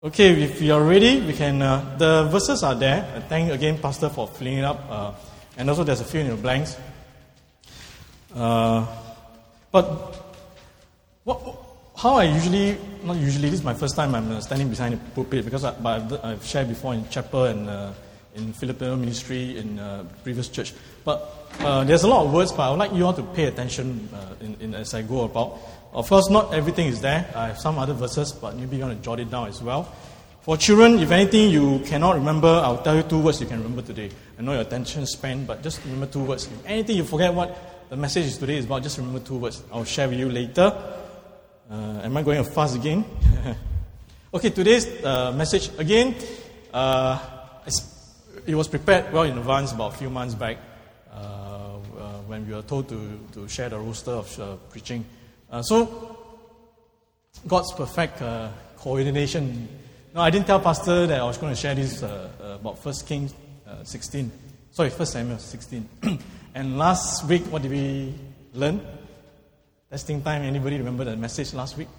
Okay, if you are ready, we can. The verses are there. Thank again, Pastor, for filling it up. And also, there's a few in the blanks. How I usually, not usually, this is my first time I'm standing behind the pulpit because I've shared before in chapel and in Filipino ministry in previous church. But there's a lot of words, but I would like you all to pay attention as I go about. Of course, not everything is there. I have some other verses, but maybe you want to jot it down as well. For children, if anything you cannot remember, I'll tell you 2 words you can remember today. I know your attention span, but just remember 2 words. If anything you forget what the message is today is about, just remember 2 words. I'll share with you later. Am I going fast again? Okay, today's message, again, it was prepared well in advance about a few months back when we were told to share the roster of preaching. So, God's perfect coordination. No, I didn't tell Pastor that I was going to share this about 1 Kings 16. Sorry, 1 Samuel 16. And last week, what did we learn? Testing time. Anybody remember the message last week?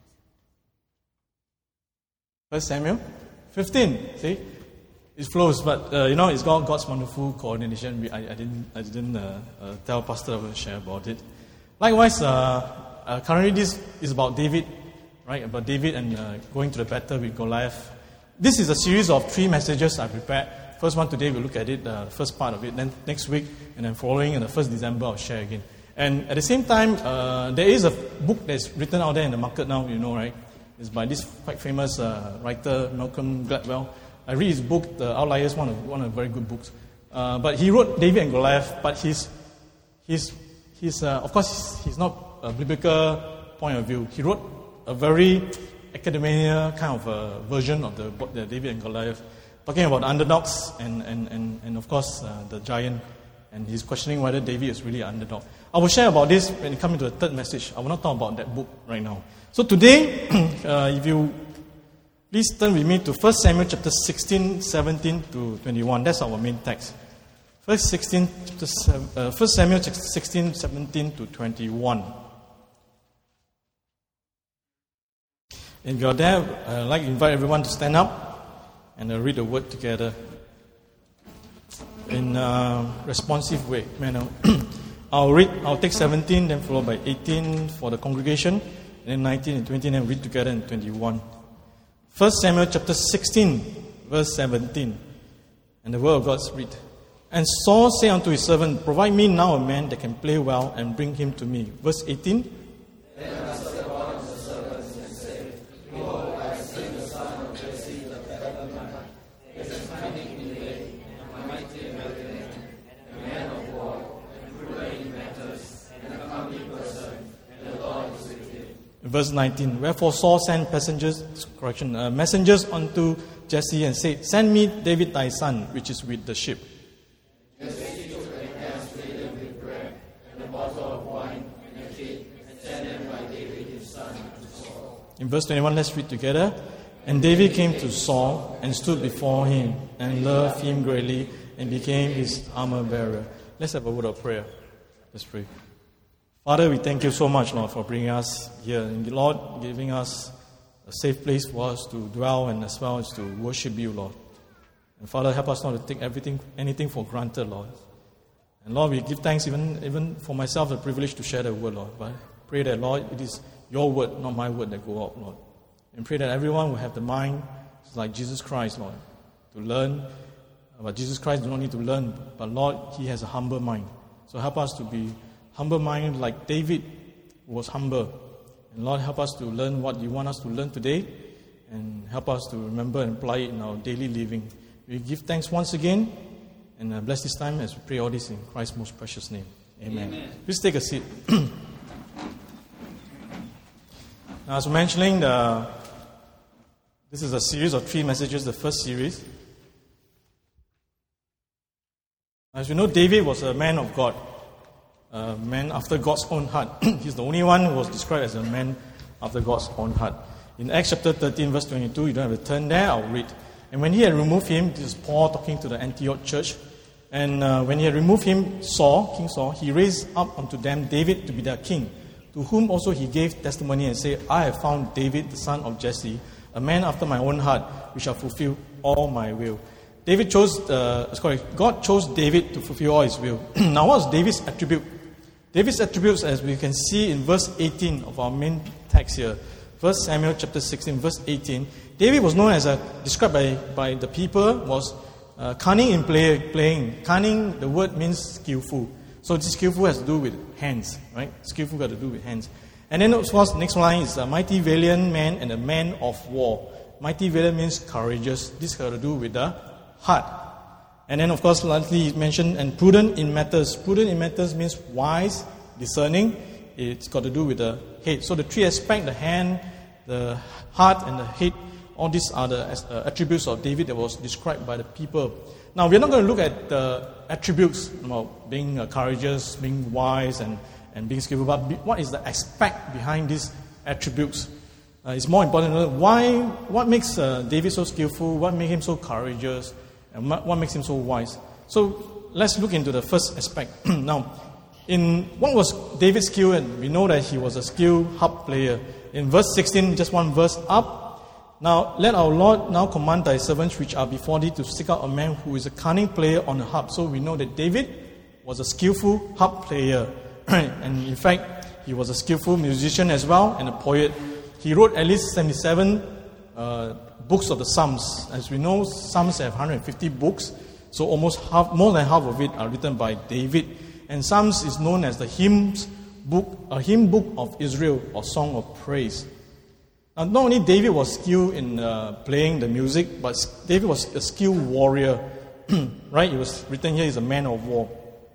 1 Samuel 15. See, it flows, but it's God's wonderful coordination. I didn't tell Pastor I will share about it. Likewise, currently this is about David, right? About David and going to the battle with Goliath. This is a series of 3 messages I prepared. First one today, we'll look at it, the first part of it. Then next week, and then following on the 1st December, I'll share again. And at the same time, there is a book that's written out there in the market now, you know, right? It's by this quite famous writer, Malcolm Gladwell. I read his book, The Outliers, one of the very good books. But he wrote David and Goliath, but he's of course, he's not a biblical point of view. He wrote a very academia kind of version of the David and Goliath, talking about underdogs and of course, the giant. And he's questioning whether David is really an underdog. I will share about this when it comes to the third message. I will not talk about that book right now. So today, if you please turn with me to 1 Samuel chapter 16, 17 to 21. That's our main text. 1 Samuel chapter 16, 17 to 21. If you're there, I'd like to invite everyone to stand up and read the word together in a responsive manner. I'll take 17, then followed by 18 for the congregation, and then 19 and 20, and then read together in 21. 1 Samuel chapter 16, verse 17. And the word of God read. And Saul said unto his servant, Provide me now a man that can play well, and bring him to me. Verse 18. Then answered one of the servants and said, Behold, I have seen the son of Jesse the Bethlehemite. He is cunning in the way, and mighty in everything, and a man of war, and ruler in matters, and a comely person, and the Lord is with him. Verse 19. Wherefore Saul sent messengers unto Jesse and said, Send me David thy son, which is with the sheep. Jesse took the hands laden with bread, and a bottle of wine, and a cake, and sent them by David his son to Saul. In verse 21, let's read together. And David came to Saul and stood before him, and loved him greatly, and became his armor bearer. Let's have a word of prayer. Let's pray. Father, we thank you so much, Lord, for bringing us here. And Lord, giving us a safe place for us to dwell and as well as to worship you, Lord. And Father, help us not to take anything for granted, Lord. And Lord, we give thanks even for myself, the privilege to share the word, Lord. But I pray that, Lord, it is your word, not my word, that go out, Lord. And pray that everyone will have the mind like Jesus Christ, Lord, to learn. But Jesus Christ do not need to learn, but Lord, he has a humble mind. So help us to be humble minded like David was humble. And Lord, help us to learn what you want us to learn today, and help us to remember and apply it in our daily living. We give thanks once again, and bless this time as we pray all this in Christ's most precious name. Amen. Please take a seat. Now, as mentioning, this is a series of 3 messages, the first series. As you know, David was a man of God, a man after God's own heart. He's the only one who was described as a man after God's own heart. In Acts chapter 13, verse 22, you don't have to turn there, I'll read. And when he had removed him, this is Paul talking to the Antioch church, and when he had removed him, King Saul, he raised up unto them David to be their king, to whom also he gave testimony and said, I have found David, the son of Jesse, a man after my own heart, which shall fulfill all my will. God chose David to fulfill all his will. Now, what's David's attribute? David's attributes, as we can see in verse 18 of our main text here, 1 Samuel chapter 16, verse 18, David was known as described by the people, was cunning in playing. Cunning, the word means skillful. So this skillful has to do with hands, right? Skillful got to do with hands. And then, of course, next line is a mighty valiant man and a man of war. Mighty valiant means courageous. This got to do with the heart. And then, of course, lastly, he mentioned, and prudent in matters. Prudent in matters means wise, discerning. It's got to do with the head. So the three aspects, the hand, the heart, and the head, all these are the attributes of David that was described by the people. Now, we're not going to look at the attributes, being courageous, being wise, and being skillful, but what is the aspect behind these attributes? It's more important to know what makes David so skillful, what makes him so courageous, and what makes him so wise. So let's look into the first aspect. Now, in what was David's skill? And we know that he was a skilled harp player. In verse 16, just one verse up. Now, let our Lord now command thy servants which are before thee to seek out a man who is a cunning player on a harp. So we know that David was a skillful harp player. And in fact, he was a skillful musician as well and a poet. He wrote at least 77 books of the Psalms. As we know, Psalms have 150 books. So almost more than half of it are written by David. And Psalms is known as the hymn book of Israel, or song of praise. Now, not only David was skilled in playing the music, but David was a skilled warrior. Right? It was written here, he's a man of war.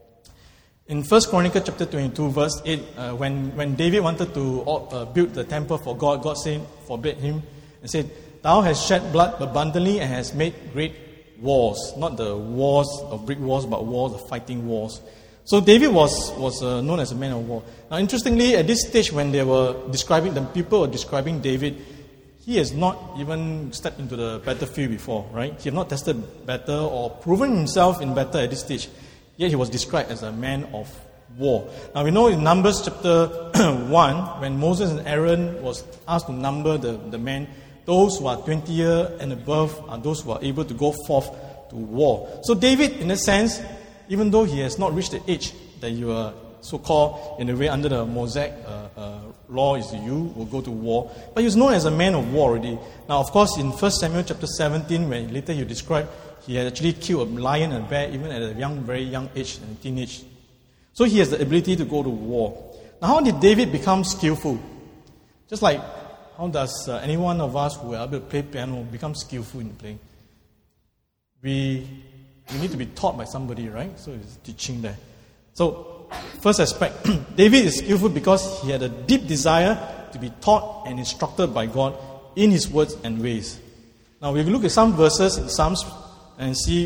In 1 Chronicles chapter 22, verse 8, when David wanted to build the temple for God, God forbade him and said, "Thou hast shed blood abundantly and hast made great wars." Not the wars of brick walls, but wars of fighting wars. So David was known as a man of war. Now, interestingly, at this stage when the people were describing David, he has not even stepped into the battlefield before, right? He had not tested battle or proven himself in battle at this stage. Yet he was described as a man of war. Now, we know in Numbers chapter 1, when Moses and Aaron was asked to number the men, those who are 20 years and above are those who are able to go forth to war. So David, in a sense, even though he has not reached the age that you are so-called, in a way, under the Mosaic law, is you will go to war, but he was known as a man of war already. Now, of course, in 1 Samuel chapter 17, when later he described, he had actually killed a lion and a bear, even at a very young age, and teenage. So he has the ability to go to war. Now, how did David become skillful? Just like, how does any one of us who are able to play piano become skillful in playing? We need to be taught by somebody, right? So it's teaching there. So, first aspect, David is skillful because he had a deep desire to be taught and instructed by God in his words and ways. Now, we will look at some verses in Psalms and see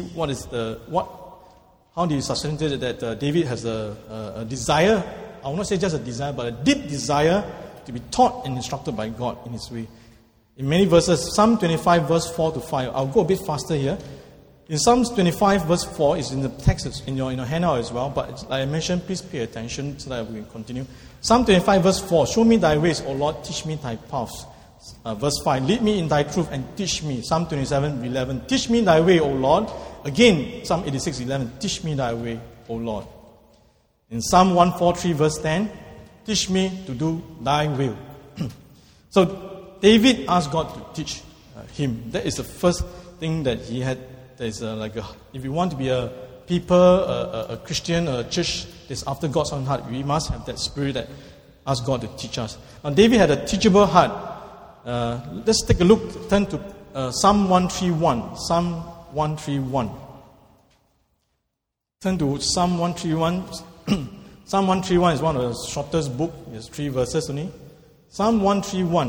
how do you substantiate that David has a desire, I will not say just a desire, but a deep desire to be taught and instructed by God in his way. In many verses, Psalm 25 verse 4 to 5, I'll go a bit faster here. In Psalms 25 verse 4, is in the text in your handout as well, but like I mentioned, please pay attention so that we can continue. Psalm 25 verse 4, show me thy ways, O Lord, teach me thy paths. Verse 5, lead me in thy truth and teach me. Psalm 27, 11, teach me thy way, O Lord. Again, Psalm 86, 11, teach me thy way, O Lord. In Psalm 143, verse 10, teach me to do thy will. So, David asked God to teach him. That is the first thing that he had. There's if you want to be a people, a Christian, a church that's after God's own heart, we must have that spirit that asks God to teach us. Now, David had a teachable heart. Let's take a look, turn to Psalm 131. Psalm 131. Turn to Psalm 131. Psalm 131 is one of the shortest books. There's 3 verses only. Psalm 131.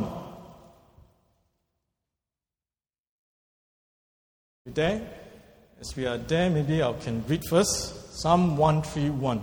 You there? As we are there, maybe I can read first. Psalm 131.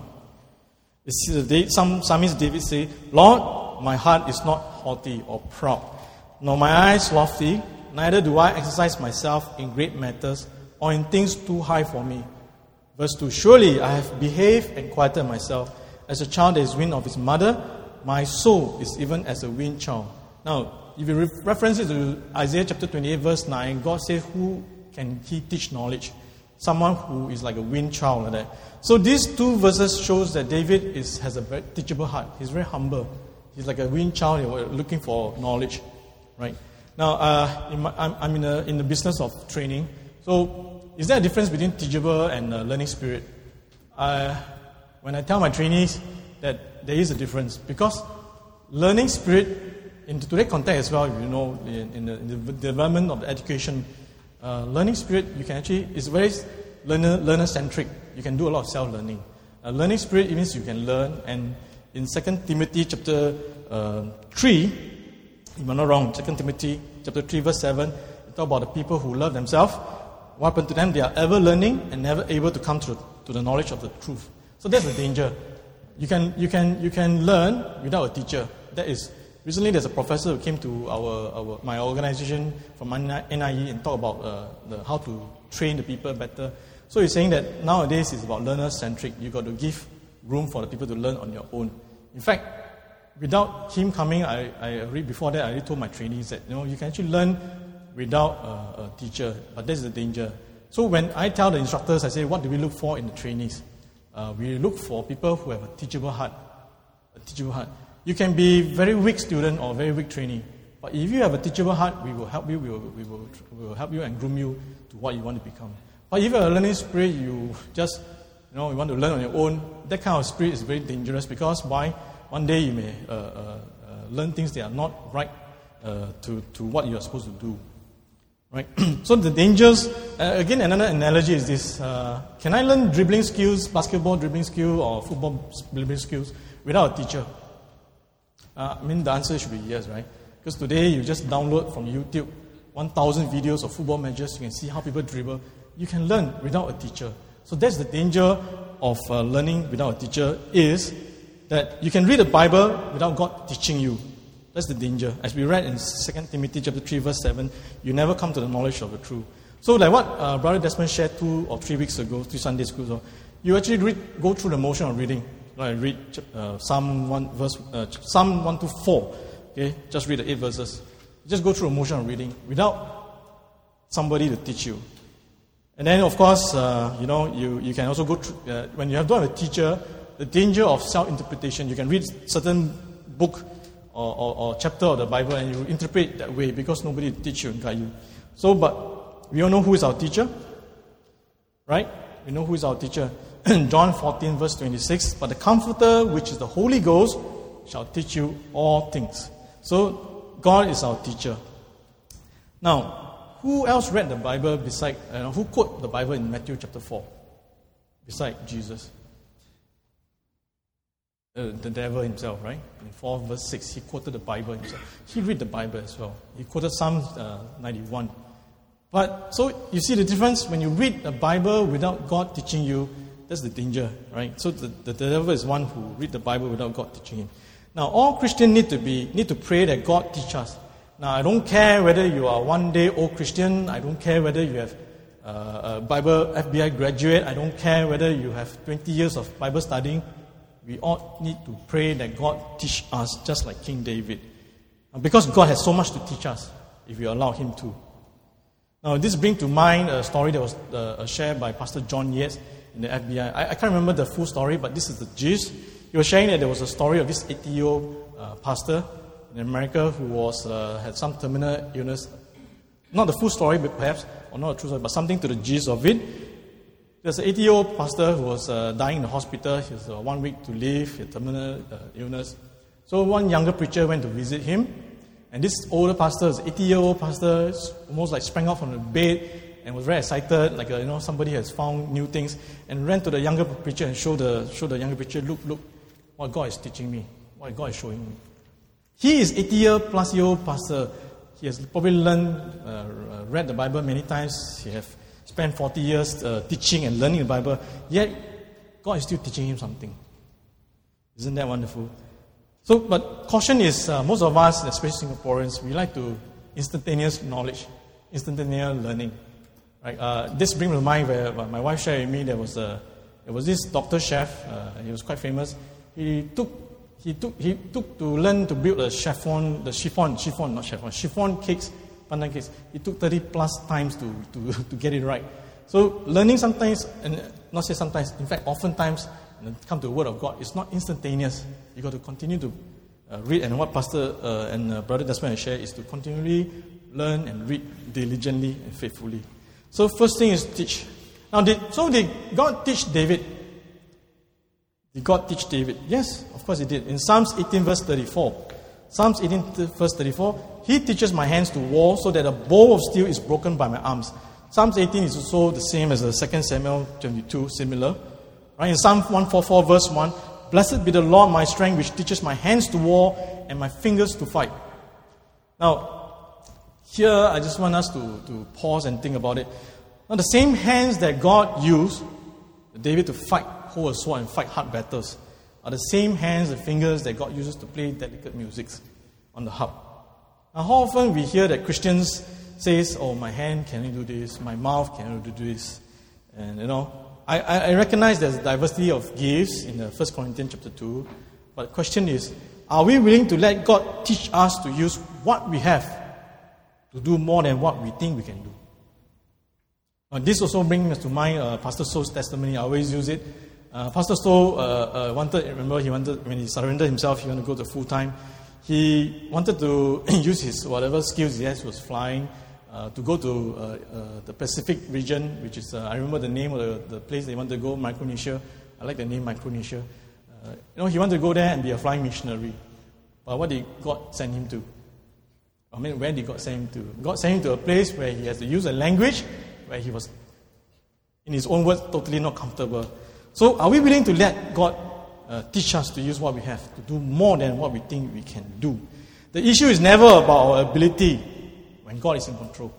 Some psalmist David say, Lord, my heart is not haughty or proud, nor my eyes lofty, neither do I exercise myself in great matters or in things too high for me. Verse 2, surely I have behaved and quieted myself as a child that is weaned of his mother. My soul is even as a weaned child. Now, if you reference it to Isaiah chapter 28, verse 9, God says, who can he teach knowledge? Someone who is like a weaned child like that. So these two verses shows that David has a very teachable heart. He's very humble. He's like a weaned child looking for knowledge, right? Now, I'm in the business of training. So, is there a difference between teachable and learning spirit? When I tell my trainees that there is a difference, because learning spirit, in today's context as well, in the development of the education, learning spirit, you can actually, is very learner-centric. You can do a lot of self-learning. Learning spirit means you can learn, and in 2 Timothy chapter 3, if I'm not wrong, 2 Timothy chapter 3 verse 7, it talks about the people who love themselves. What happened to them? They are ever learning and never able to come to the knowledge of the truth. So that's the danger. You can learn without a teacher. That is, recently there's a professor who came to my organization from NIE and talked about how to train the people better. So he's saying that nowadays it's about learner-centric. You've got to give room for the people to learn on your own. In fact, without him coming, I read before that, I already told my trainees that you can actually learn without a teacher, but that's the danger. So when I tell the instructors, I say, what do we look for in the trainees? We look for people who have a teachable heart. You can be very weak student or very weak trainee, but if you have a teachable heart, we will help you. We will help you and groom you to what you want to become. But if you have a learning spirit, you just you want to learn on your own. That kind of spirit is very dangerous, because one day you may learn things that are not right to what you are supposed to do. Right? So the dangers, again, another analogy is this. Can I learn dribbling skills, basketball dribbling skills, or football dribbling skills without a teacher? The answer should be yes, right? Because today you just download from YouTube 1,000 videos of football matches. You can see how people dribble. You can learn without a teacher. So that's the danger of learning without a teacher, is that you can read the Bible without God teaching you. That's the danger. As we read in 2 Timothy chapter 3 verse 7, you never come to the knowledge of the truth. So like what Brother Desmond shared 2 or 3 weeks ago, 3 Sunday schools ago, you actually go through the motion of reading. Like read Psalm 1 to 4. Okay, just read the 8 verses. Just go through a motion of reading without somebody to teach you. And then of course, you can also go through, when you don't have a teacher, the danger of self-interpretation. You can read certain book or chapter of the Bible and you interpret that way because nobody teach you and guide you. So, but we all know who is our teacher, right? We know who is our teacher. John 14 verse 26, but the Comforter, which is the Holy Ghost, shall teach you all things. So, God is our teacher. Now, who else read the Bible beside, who quote the Bible in Matthew chapter 4? Beside Jesus. The devil himself, right? In 4 verse 6, he quoted the Bible himself. He read the Bible as well. He quoted Psalm 91. But, so you see the difference? When you read the Bible without God teaching you, that's the danger, right? So the devil is one who read the Bible without God teaching him. Now, all Christians need to pray that God teach us. Now, I don't care whether you are one-day-old Christian. I don't care whether you have a Bible FBI graduate. I don't care whether you have 20 years of Bible studying. We all need to pray that God teach us, just like King David. Because God has so much to teach us, if we allow Him to. Now, this brings to mind a story that was shared by Pastor John Yates in the FBI. I can't remember the full story, but this is the gist. He was sharing that there was a story of this 80-year-old pastor in America who had some terminal illness. Not the full story, but perhaps, or not a true story, but something to the gist of it. There's an 80-year-old pastor who was dying in the hospital. He has 1 week to live, he had terminal illness. So one younger preacher went to visit him. And this older pastor, this 80-year-old pastor, almost like sprang up from the bed and was very excited, like somebody has found new things, and ran to the younger preacher and showed the younger preacher, look, what God is teaching me, what God is showing me. He is 80-year-plus-year-old pastor. He has probably read the Bible many times. He has spent 40 years teaching and learning the Bible. Yet, God is still teaching him something. Isn't that wonderful? So, but caution is, most of us, especially Singaporeans, we like to instantaneous knowledge, instantaneous learning. Right? This brings to mind where my wife shared with me, there was this doctor chef, he was quite famous. He took he took to learn to build a chiffon cakes, pandan cakes. It took 30 plus times to get it right. So learning sometimes, and not say sometimes, in fact, oftentimes, and come to the Word of God, it's not instantaneous. You got to continue to read, and what Pastor and Brother Desmond share is to continually learn and read diligently and faithfully. So first thing is teach. Now, did God teach David? Did God teach David? Yes, of course He did. In Psalms 18 verse 34, Psalms 18 verse 34, He teaches my hands to war so that a bow of steel is broken by my arms. Psalms 18 is also the same as the 2 Samuel 22, similar. Right? In Psalm 144 verse 1, blessed be the Lord my strength, which teaches my hands to war and my fingers to fight. Now, here I just want us to pause and think about it. Now, the same hands that God used David to hold a sword and fight hard battles are the same hands and fingers that God uses to play delicate music on the harp. Now, how often we hear that Christians says, oh, my hand can only do this, my mouth can only do this. And, I recognize there's diversity of gifts in 1 Corinthians chapter 2. But the question is, are we willing to let God teach us to use what we have to do more than what we think we can do? This also brings us to mind Pastor So's testimony. I always use it. Pastor So when he surrendered himself, he wanted to go to full-time. He wanted to use his whatever skills he has, was flying, to go to the Pacific region, which is, I remember the name of the place they wanted to go, Micronesia. I like the name Micronesia. He wanted to go there and be a flying missionary. But what did God send him to? Where did God send him to? God sent him to a place where he has to use a language where he was, in his own words, totally not comfortable. So are we willing to let God teach us to use what we have, to do more than what we think we can do? The issue is never about our ability when God is in control.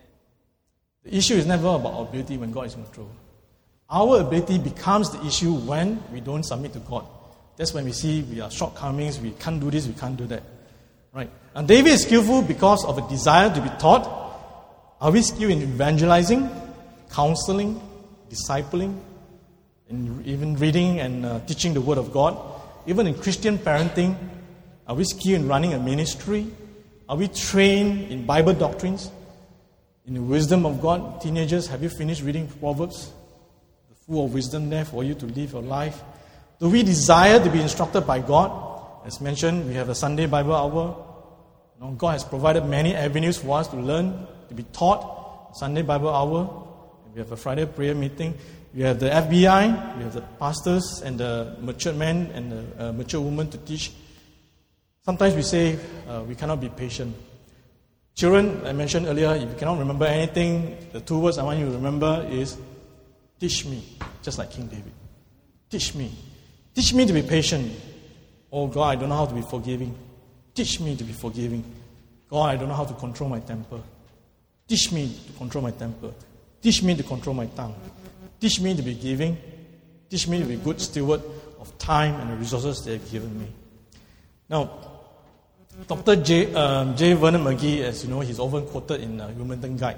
The issue is never about our ability when God is in control. Our ability becomes the issue when we don't submit to God. That's when we see we are shortcomings, we can't do this, we can't do that. Right? And David is skillful because of a desire to be taught. Are we skilled in evangelizing, counseling, discipling, and even reading and teaching the Word of God? Even in Christian parenting, are we skilled in running a ministry? Are we trained in Bible doctrines, in the wisdom of God? Teenagers, have you finished reading Proverbs? The full of wisdom there for you to live your life. Do we desire to be instructed by God? As mentioned, we have a Sunday Bible hour. God has provided many avenues for us to learn, to be taught. Sunday Bible hour. We have a Friday prayer meeting. We have the FBI. We have the pastors and the mature men and the mature women to teach. Sometimes we say we cannot be patient. Children, I mentioned earlier, if you cannot remember anything, the 2 words I want you to remember is, teach me, just like King David. Teach me. Teach me to be patient. Oh God, I don't know how to be forgiving. Teach me to be forgiving. God, I don't know how to control my temper. Teach me to control my temper. Teach me to control my tongue. Teach me to be giving. Teach me to be a good steward of time and the resources they have given me. Now, Dr. J. Vernon McGee, as you know, he's often quoted in the Humanton Guide.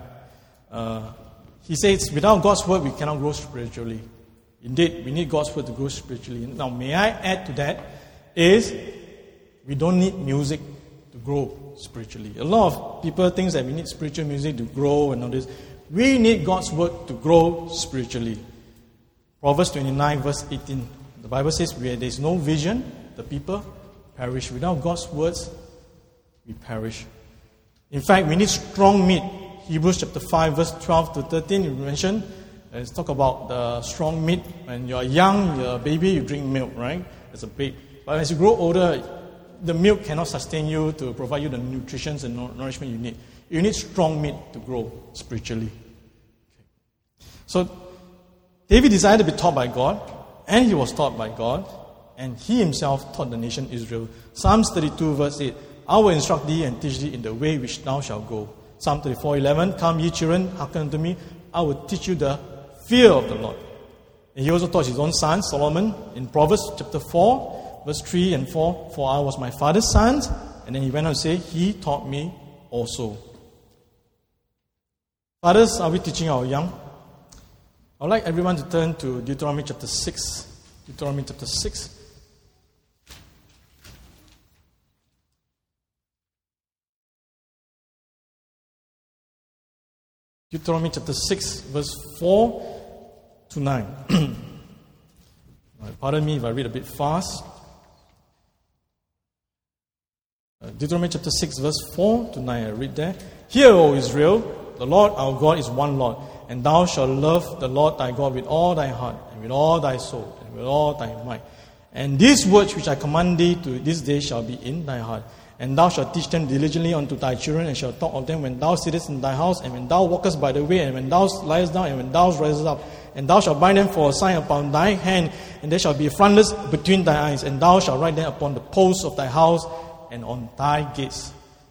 He says, without God's word, we cannot grow spiritually. Indeed, we need God's word to grow spiritually. Now, may I add to that is, we don't need music to grow spiritually. A lot of people think that we need spiritual music to grow and all this. We need God's word to grow spiritually. Proverbs 29 verse 18. The Bible says, where there is no vision, the people perish. Without God's words, we perish. In fact, we need strong meat. Hebrews chapter 5 verse 12 to 13, you mentioned. Let's talk about the strong meat. When you're young, you're a baby, you drink milk, right? As a baby. But as you grow older, the milk cannot sustain you to provide you the nutrition and nourishment you need. You need strong meat to grow spiritually. Okay. So, David desired to be taught by God, and he was taught by God, and he himself taught the nation Israel. Psalms 32 verse 8, I will instruct thee and teach thee in the way which thou shalt go. Psalm 34:11, come ye children, hearken unto me, I will teach you the fear of the Lord. And he also taught his own son, Solomon, in Proverbs chapter 4, verse 3 and 4, for I was my father's son. And then he went on to say, he taught me also. Fathers, are we teaching our young? I would like everyone to turn to Deuteronomy chapter 6. Deuteronomy chapter 6. Deuteronomy chapter 6, verse 4 to 9. Pardon me if I read a bit fast. Deuteronomy chapter 6, verse 4 to 9, I read there. Hear, O Israel, the Lord our God is one Lord, and thou shalt love the Lord thy God with all thy heart, and with all thy soul, and with all thy might. And these words which I command thee to this day shall be in thy heart. And thou shalt teach them diligently unto thy children, and shalt talk of them when thou sittest in thy house, and when thou walkest by the way, and when thou liest down, and when thou risest up. And thou shalt bind them for a sign upon thy hand, and they shall be frontlets between thy eyes. And thou shalt write them upon the posts of thy house and on thy gates.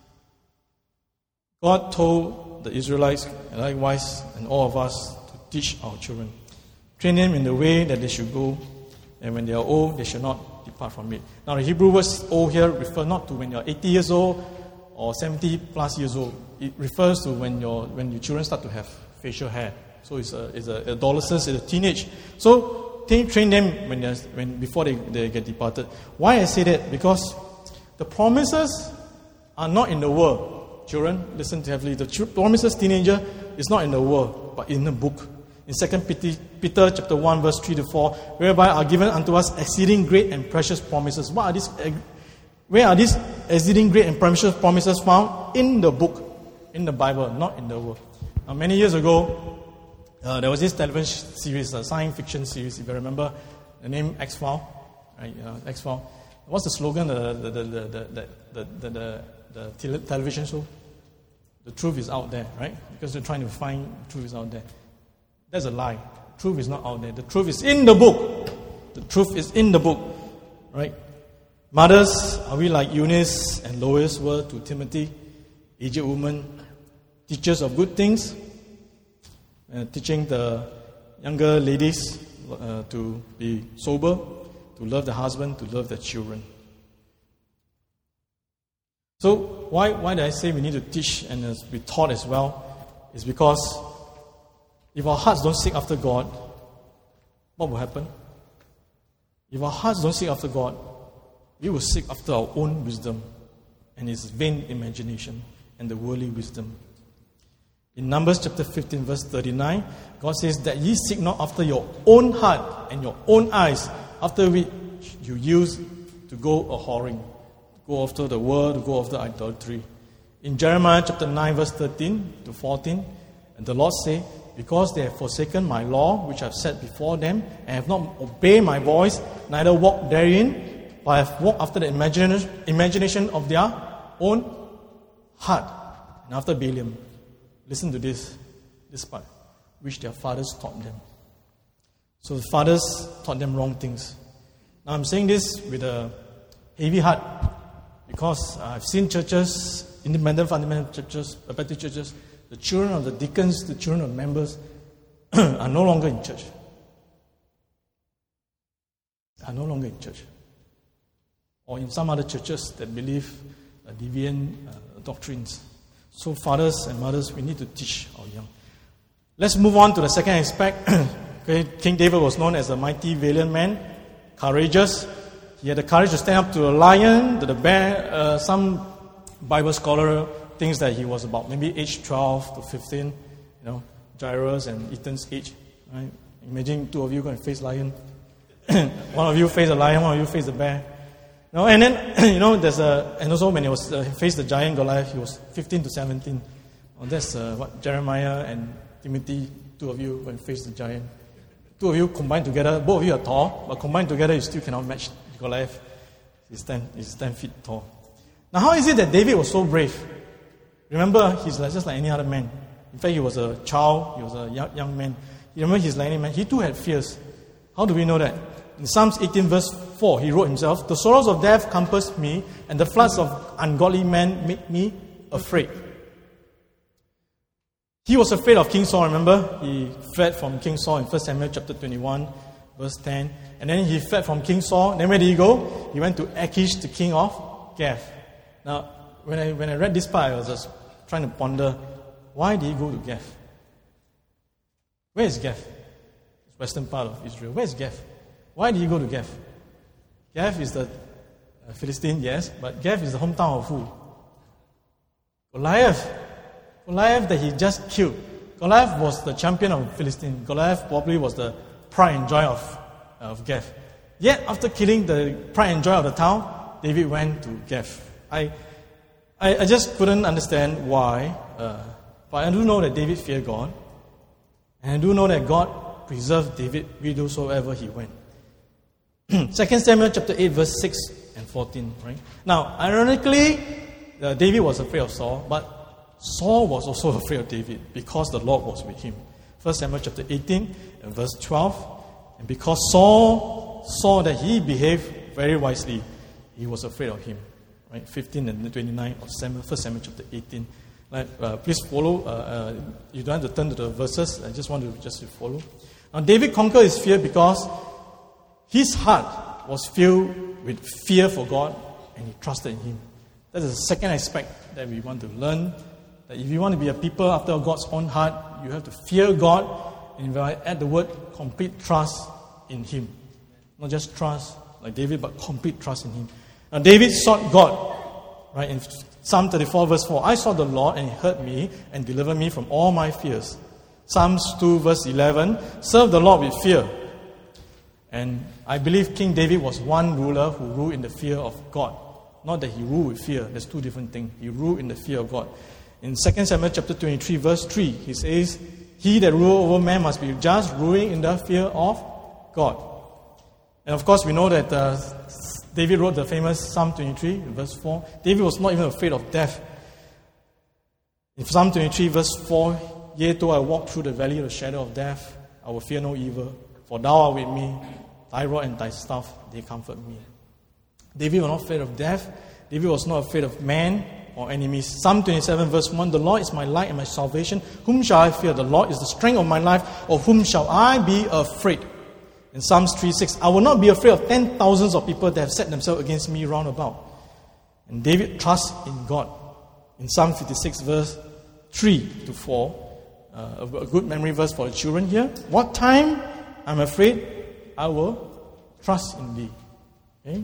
God told the Israelites, and likewise, and all of us, to teach our children. Train them in the way that they should go, and when they are old, they shall not depart from it. Now, the Hebrew words old here refer not to when you're 80 years old or 70 plus years old. It refers to when your children start to have facial hair. So it's a adolescence, it's a teenage. So train them before they get departed. Why I say that? Because the promises are not in the world. Children, listen carefully. The promises, teenager, is not in the world, but in the book. In 2 Peter chapter 1, verse 3 to 4, whereby are given unto us exceeding great and precious promises. What are these? Where are these exceeding great and precious promises found? In the book, in the Bible, not in the world. Now, many years ago, there was this television series, a science fiction series, if you remember, the name X-Files, right? X-Files. What's the slogan? The television show? The truth is out there, right? Because they're trying to find the truth is out there. That's a lie. Truth is not out there. The truth is in the book. The truth is in the book. Right? Mothers, are we like Eunice and Lois were to Timothy, aged women, teachers of good things, teaching the younger ladies to be sober, to love the husband, to love the children. So why did I say we need to teach and be taught as well? Is because if our hearts don't seek after God, what will happen? If our hearts don't seek after God, we will seek after our own wisdom and His vain imagination and the worldly wisdom. In Numbers chapter 15, verse 39, God says that ye seek not after your own heart and your own eyes, after which you use to go a-whoring, go after the world, to go after idolatry. In Jeremiah chapter 9, verse 13 to 14, and the Lord say, because they have forsaken my law, which I have set before them, and have not obeyed my voice, neither walked therein, but have walked after the imagination of their own heart. And after Balaam, listen to this part, which their fathers taught them. So the fathers taught them wrong things. Now I'm saying this with a heavy heart, because I've seen churches, independent fundamental churches, Baptist churches, the children of the deacons, the children of members are no longer in church. Are no longer in church. Or in some other churches that believe deviant doctrines. So fathers and mothers, we need to teach our young. Let's move on to the second aspect. Okay, King David was known as a mighty, valiant man, courageous. He had the courage to stand up to a lion, to the bear. Some Bible scholar thinks that he was about maybe age 12 to 15, Jairus and Ethan's age. Right? Imagine two of you going to face lion. One of you face a lion, one of you face a bear. And then, and also when he was faced the giant Goliath, he was 15 to 17. That's what Jeremiah and Timothy, two of you going to face the giant. Two of you combined together, both of you are tall, but combined together you still cannot match Goliath. He's 10 feet tall. Now, how is it that David was so brave? Remember, he's just like any other man. In fact, he was a child, he was a young man. You remember, he's like any man. He too had fears. How do we know that? In Psalms 18, verse 4, he wrote himself, the sorrows of death compassed me, and the floods of ungodly men made me afraid. He was afraid of King Saul, remember? He fled from King Saul in 1 Samuel chapter 21, verse 10. And then he fled from King Saul. Then where did he go? He went to Achish, the king of Gath. Now, when I read this part, I was just trying to ponder, why did he go to Gath? Where is Gath? It's western part of Israel. Where is Gath? Why did he go to Gath? Gath is the Philistine, yes, but Gath is the hometown of who? Goliath. Goliath that he just killed. Goliath was the champion of Philistine. Goliath probably was the pride and joy of Gath. Yet, after killing the pride and joy of the town, David went to Gath. I just couldn't understand why, but I do know that David feared God, and I do know that God preserved David whithersoever he went. 2 Samuel chapter 8, verse 6 and 14. Right? Now, ironically, David was afraid of Saul, but Saul was also afraid of David because the Lord was with him. 1 Samuel chapter 18 and verse 12. And because Saul saw that he behaved very wisely, he was afraid of him. Right? 15 and 29 of 1 Samuel chapter 18. Please follow. You don't have to turn to the verses. I just want to just follow. Now, David conquered his fear because his heart was filled with fear for God and he trusted in Him. That is the second aspect that we want to learn. That if you want to be a people after God's own heart, you have to fear God, and if I add the word complete trust in Him. Not just trust like David, but complete trust in Him. Now David sought God, right? In Psalm 34 verse 4, I sought the Lord and He heard me and delivered me from all my fears. Psalms 2 verse 11, serve the Lord with fear. And I believe King David was one ruler who ruled in the fear of God. Not that he ruled with fear. There's two different things. He ruled in the fear of God. In 2 Samuel chapter 23, verse 3, he says, he that rule over man must be just ruling in the fear of God. And of course, we know that David wrote the famous Psalm 23, verse 4. David was not even afraid of death. In Psalm 23, verse 4, yea, though I walk through the valley of the shadow of death, I will fear no evil, for thou art with me, thy rod and thy staff, they comfort me. David was not afraid of death. David was not afraid of man or enemies. Psalm 27 verse 1, the Lord is my light and my salvation. Whom shall I fear? The Lord is the strength of my life. Of whom shall I be afraid? In Psalms 3:6, I will not be afraid of 10,000s of people that have set themselves against me round about. And David trusts in God. In Psalm 56 verse 3-4, a good memory verse for the children here. What time I'm afraid, I will trust in thee. Okay?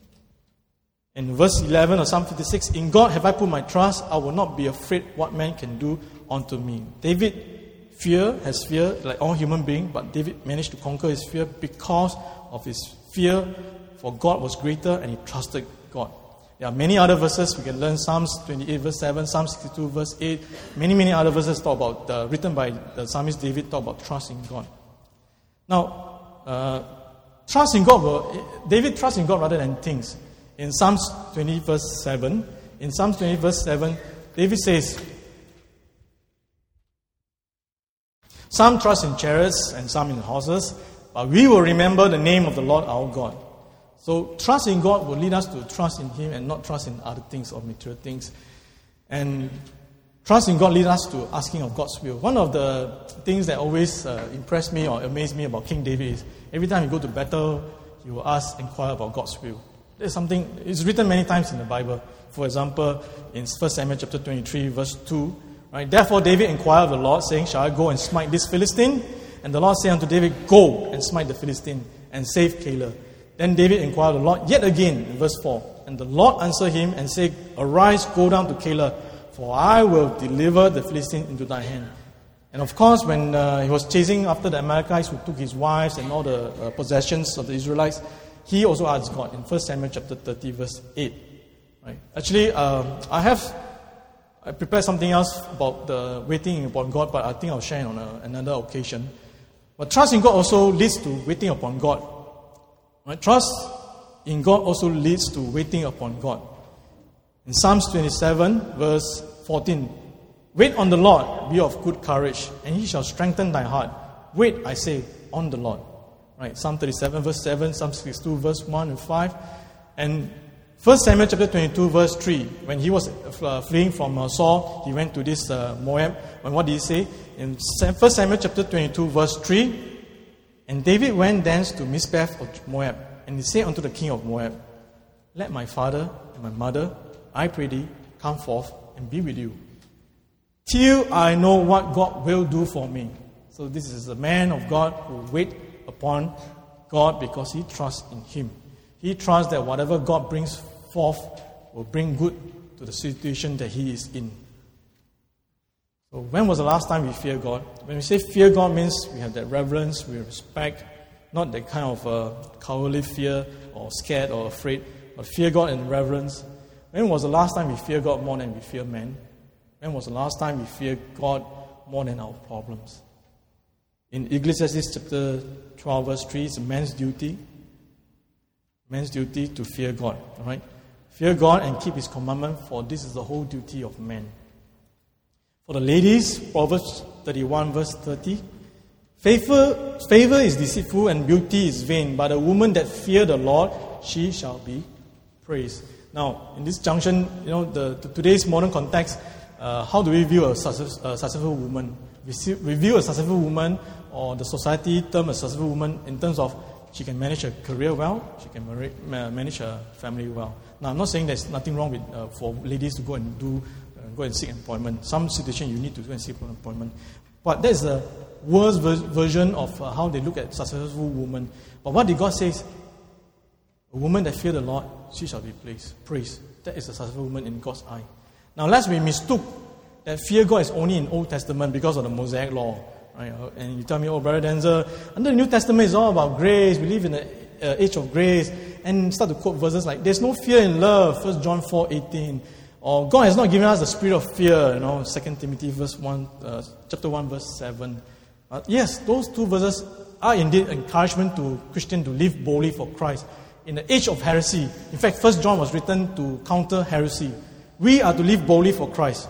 In verse 11 of Psalm 56, in God have I put my trust, I will not be afraid what man can do unto me. David has fear like all human beings, but David managed to conquer his fear because of his fear for God was greater and he trusted God. There are many other verses we can learn. Psalms 28 verse 7, Psalm 62 verse 8. Many other verses talk about, written by the psalmist David, talk about trust in God. Now, trust in God, David trusts in God rather than things. In Psalms 20 verse 7, David says, some trust in chariots and some in horses, but we will remember the name of the Lord our God. So trust in God will lead us to trust in Him and not trust in other things or material things. And trust in God leads us to asking of God's will. One of the things that always impressed me or amazed me about King David is every time he go to battle, he will inquire about God's will. There's something, it's written many times in the Bible. For example, in 1 Samuel chapter 23, verse 2, right? Therefore David inquired of the Lord, saying, shall I go and smite this Philistine? And the Lord said unto David, go and smite the Philistine and save Keilah. Then David inquired of the Lord yet again, in verse 4. And the Lord answered him and said, arise, go down to Keilah, for I will deliver the Philistine into thy hand. And of course, when he was chasing after the Amalekites who took his wives and all the possessions of the Israelites, he also asked God in 1 Samuel chapter 30, verse 8. Right? Actually, I prepared something else about the waiting upon God, but I think I'll share on another occasion. But trust in God also leads to waiting upon God. Right? Trust in God also leads to waiting upon God. In Psalms 27, verse 14, wait on the Lord, be of good courage, and He shall strengthen thy heart. Wait, I say, on the Lord. Right, Psalm 37 verse 7, Psalm 62 verse 1 and 5. And 1 Samuel chapter 22 verse 3, when he was fleeing from Saul, he went to this Moab. And what did he say? In 1 Samuel chapter 22 verse 3, and David went thence to Mizpeh of Moab, and he said unto the king of Moab, let my father and my mother, I pray thee, come forth and be with you, till I know what God will do for me. So this is the man of God who wait upon God because he trusts in Him. He trusts that whatever God brings forth will bring good to the situation that he is in. So when was the last time we fear God? When we say fear God means we have that reverence, we respect, not that kind of cowardly fear or scared or afraid, but fear God in reverence. When was the last time we fear God more than we fear men? When was the last time we fear God more than our problems? In Ecclesiastes chapter 12 verse 3, it's a man's duty. Man's duty to fear God. All right? Fear God and keep His commandment, for this is the whole duty of man. For the ladies, Proverbs 31 verse 30, favor is deceitful and beauty is vain, but a woman that fear the Lord, she shall be praised. Now, in this junction, today's modern context, how do we view a successful woman? We view a successful woman, or the society term a successful woman, in terms of she can manage her career well, she can manage her family well. Now, I'm not saying there's nothing wrong with for ladies to go and seek employment. Some situation you need to go and seek employment, but that's the worst version of how they look at successful woman. But what did God say? A woman that fear the Lord, she shall be praised. That is a successful woman in God's eye. Now, lest we mistook that fear God is only in Old Testament because of the Mosaic Law. Right? And you tell me, Brother Denzel, under the New Testament it's all about grace. We live in the age of grace. And start to quote verses like, there's no fear in love, 1 John 4:18. Or God has not given us the spirit of fear, 2 Timothy chapter 1 verse 7. Yes, those two verses are indeed encouragement to Christians to live boldly for Christ. In the age of heresy, in fact, 1 John was written to counter heresy. We are to live boldly for Christ.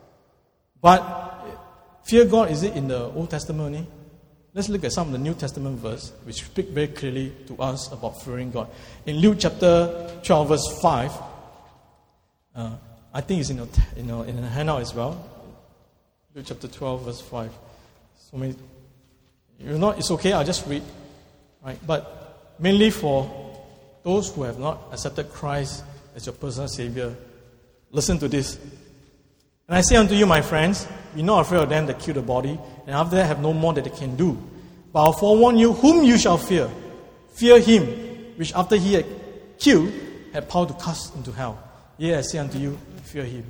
But fear God, is it in the Old Testament only? Let's look at some of the New Testament verse which speak very clearly to us about fearing God. In Luke chapter 12 verse 5, I think it's in the handout as well. Luke chapter 12 verse 5. So many, it's okay, I'll just read. Right? But mainly for those who have not accepted Christ as your personal Savior, listen to this. And I say unto you, my friends, be not afraid of them that kill the body, and after that have no more that they can do. But I'll forewarn you whom you shall fear. Fear him, which after he had killed, had power to cast into hell. Yea, I say unto you, fear him.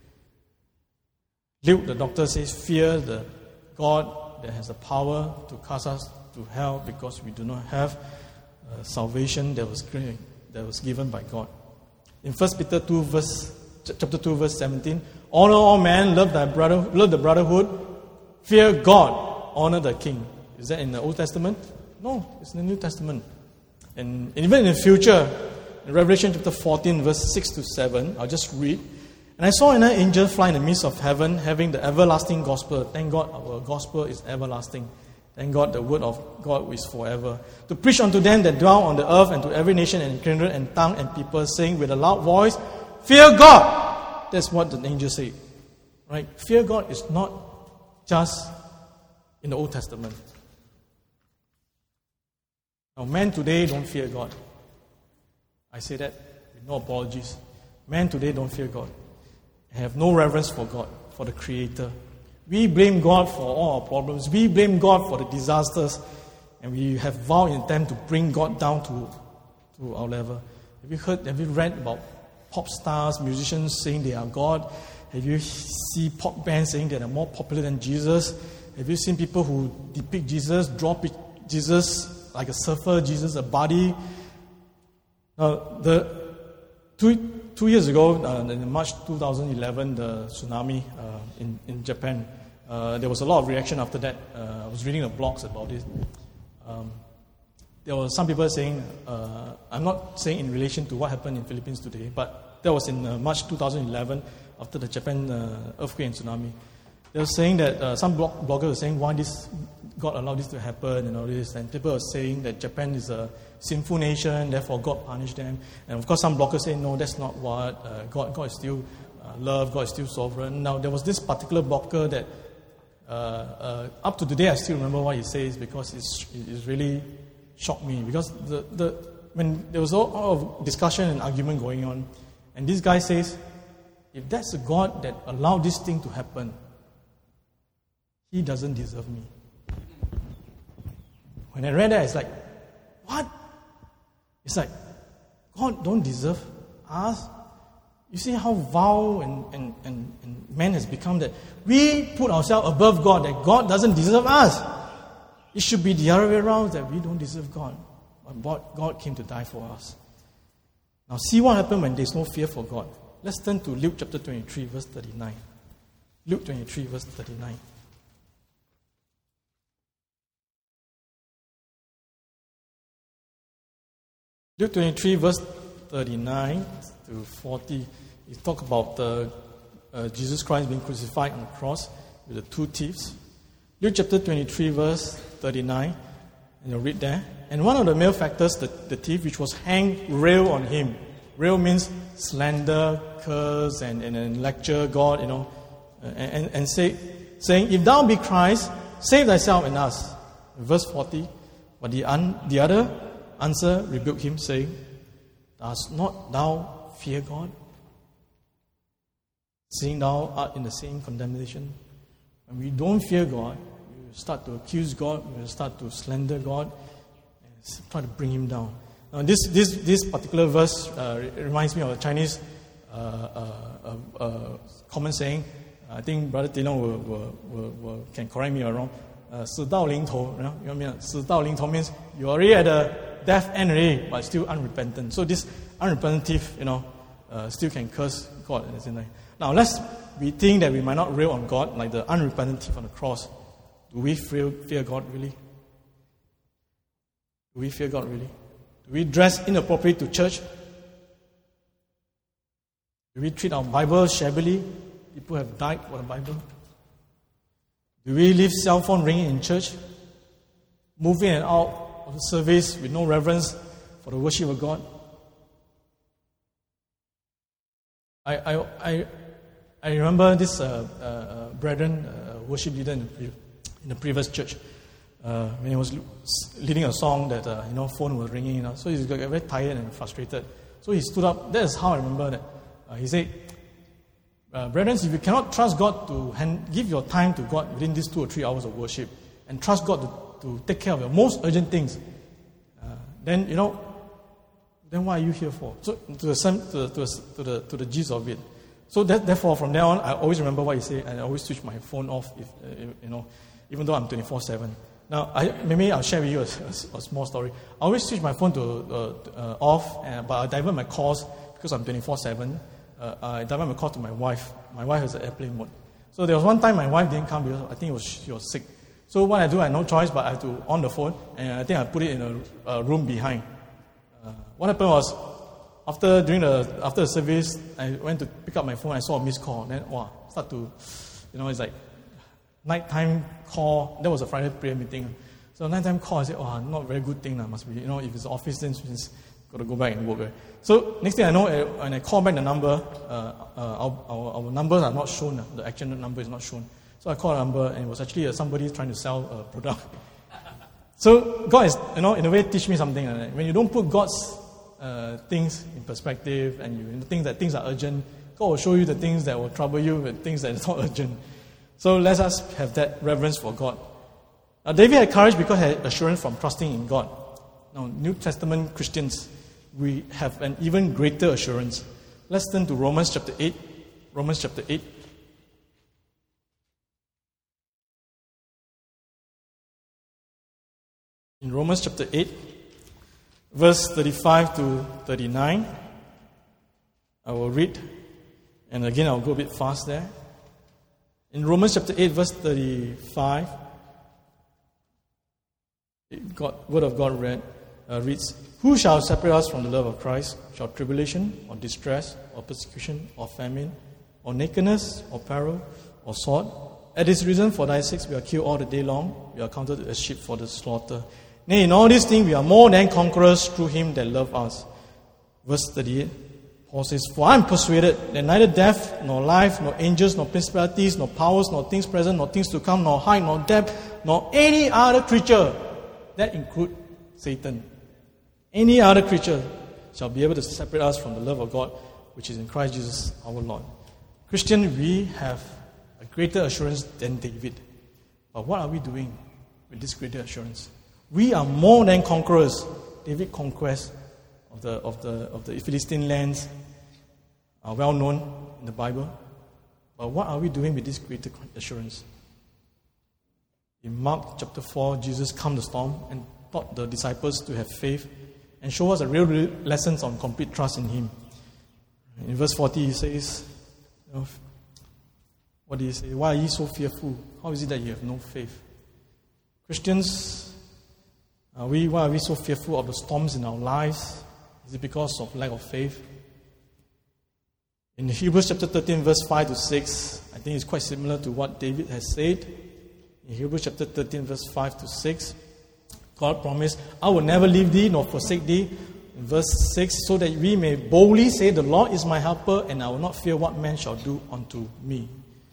Luke, the doctor, says, fear the God that has the power to cast us to hell, because we do not have salvation that was given by God. In 1 Peter chapter 2 verse 17, honor all men, love the brotherhood, fear God, honor the king. Is that in the Old Testament? No, it's in the New Testament. And even in the future, in Revelation chapter 14 verse 6 to 7, I'll just read. And I saw an angel fly in the midst of heaven, having the everlasting gospel. Thank God our gospel is everlasting. Thank God the word of God is forever. To preach unto them that dwell on the earth, and to every nation and kindred and tongue and people, saying with a loud voice, fear God. That's what the angel said. Right? Fear God is not just in the Old Testament. Now, men today don't fear God. I say that with no apologies. Men today don't fear God. They have no reverence for God, for the Creator. We blame God for all our problems. We blame God for the disasters. And we have vowed in time to bring God down to our level. Have you read about pop stars, musicians saying they are God? Have you seen pop bands saying that they are more popular than Jesus? Have you seen people who depict Jesus, draw Jesus like a surfer, Jesus a body? Now, two years ago, in March 2011, the tsunami in Japan, there was a lot of reaction after that. I was reading the blogs about it. There were some people saying, I'm not saying in relation to what happened in Philippines today, but that was in March 2011 after the Japan earthquake and tsunami. They were saying that some bloggers were saying why God allowed this to happen and all this, and people were saying that Japan is a sinful nation, therefore God punished them. And of course some bloggers say, no, that's not what, God is still love, God is still sovereign. Now there was this particular blogger that up to today I still remember what he says, because it really shocked me, because when there was a lot of discussion and argument going on, and this guy says, if that's a God that allowed this thing to happen, he doesn't deserve me. When I read that, it's like, what? It's like, God don't deserve us? You see how vile and man has become that we put ourselves above God, that God doesn't deserve us. It should be the other way around, that we don't deserve God. But God came to die for us. Now see what happened when there's no fear for God. Let's turn to Luke chapter 23, verse 39. Luke 23, verse 39. Luke 23, verse 39 to 40. You talk about Jesus Christ being crucified on the cross with the two thieves. Luke chapter 23, verse 39. And you'll read there. And one of the malefactors, the thief, which was hanged, railed on him. Rail means slander, curse, and lecture God, and saying, if thou be Christ, save thyself and us. Verse 40. But the other answer rebuked him, saying, dost not thou fear God? Seeing thou art in the same condemnation. When we don't fear God, we start to accuse God, we start to slander God, and try to bring Him down. Now, this particular verse reminds me of a Chinese common saying. I think Brother Tino can correct me or wrong. 死到临头, you know what I mean? 死到临头 means you're already at the death end already, but still unrepentant. So this unrepentant thief, still can curse God at the same time. Now, lest we think that we might not rail on God like the unrepentant thief on the cross. Do we fear God really? Do we fear God really? Do we dress inappropriately to church? Do we treat our Bible shabbily? People have died for the Bible. Do we leave cell phone ringing in church? Move in and out of the service with no reverence for the worship of God? I remember this brethren, worship leader in the previous church, when he was leading a song that phone was ringing, so he got very tired and frustrated. So he stood up. That is how I remember that. He said, brethren, if you cannot trust God to give your time to God within these 2 or 3 hours of worship, and trust God to take care of your most urgent things, then what are you here for? So to the gist of it. So therefore, from there on, I always remember what he said, and I always switch my phone off, even though I'm 24/7. Now, maybe I'll share with you a small story. I always switch my phone to off, but I divert my calls because I'm 24/7. I divert my call to my wife. My wife has an airplane mode. So there was one time my wife didn't come because I think she was sick. So what I do, I had no choice, but I had to on the phone, and I think I put it in a room behind. What happened was, after the service, I went to pick up my phone. I saw a missed call. Then, start to, it's like nighttime call. That was a Friday prayer meeting. So nighttime call, I said, not a very good thing. Must be, if it's office, then it's got to go back and work. Right? So next thing I know, when I call back the number, our numbers are not shown. The actual number is not shown. So I called a number, and it was actually somebody trying to sell a product. So God is, in a way, teach me something. When you don't put God's things in perspective, and you think that things are urgent, God will show you the things that will trouble you with things that are not urgent. So let us have that reverence for God. Now, David had courage because he had assurance from trusting in God. Now, New Testament Christians, we have an even greater assurance. Let's turn to Romans chapter 8. Romans chapter 8. In Romans chapter 8, verse 35 to 39, I will read, and again I'll go a bit fast there. In Romans chapter 8, verse 35, Word of God reads, Who shall separate us from the love of Christ? Shall tribulation, or distress, or persecution, or famine, or nakedness, or peril, or sword? At this reason, for thy sakes we are killed all the day long. We are counted as sheep for the slaughter. Nay, in all these things we are more than conquerors through him that loved us. Verse 38, Paul says, For I am persuaded that neither death, nor life, nor angels, nor principalities, nor powers, nor things present, nor things to come, nor height, nor depth, nor any other creature, that include Satan, any other creature shall be able to separate us from the love of God, which is in Christ Jesus our Lord. Christian, we have a greater assurance than David. But what are we doing with this greater assurance? We are more than conquerors. David conquest of the Philistine lands. are well known in the Bible. But what are we doing with this greater assurance? In Mark chapter 4, Jesus calmed the storm and taught the disciples to have faith and show us a real lessons on complete trust in Him. In verse 40, He says, what did He say? Why are ye so fearful? How is it that you have no faith? Christians, why are we so fearful of the storms in our lives? Is it because of lack of faith? In Hebrews chapter 13, verse 5 to 6, I think it's quite similar to what David has said. In Hebrews chapter 13, verse 5 to 6, God promised, I will never leave thee nor forsake thee. In verse 6, so that we may boldly say, the Lord is my helper, and I will not fear what man shall do unto me.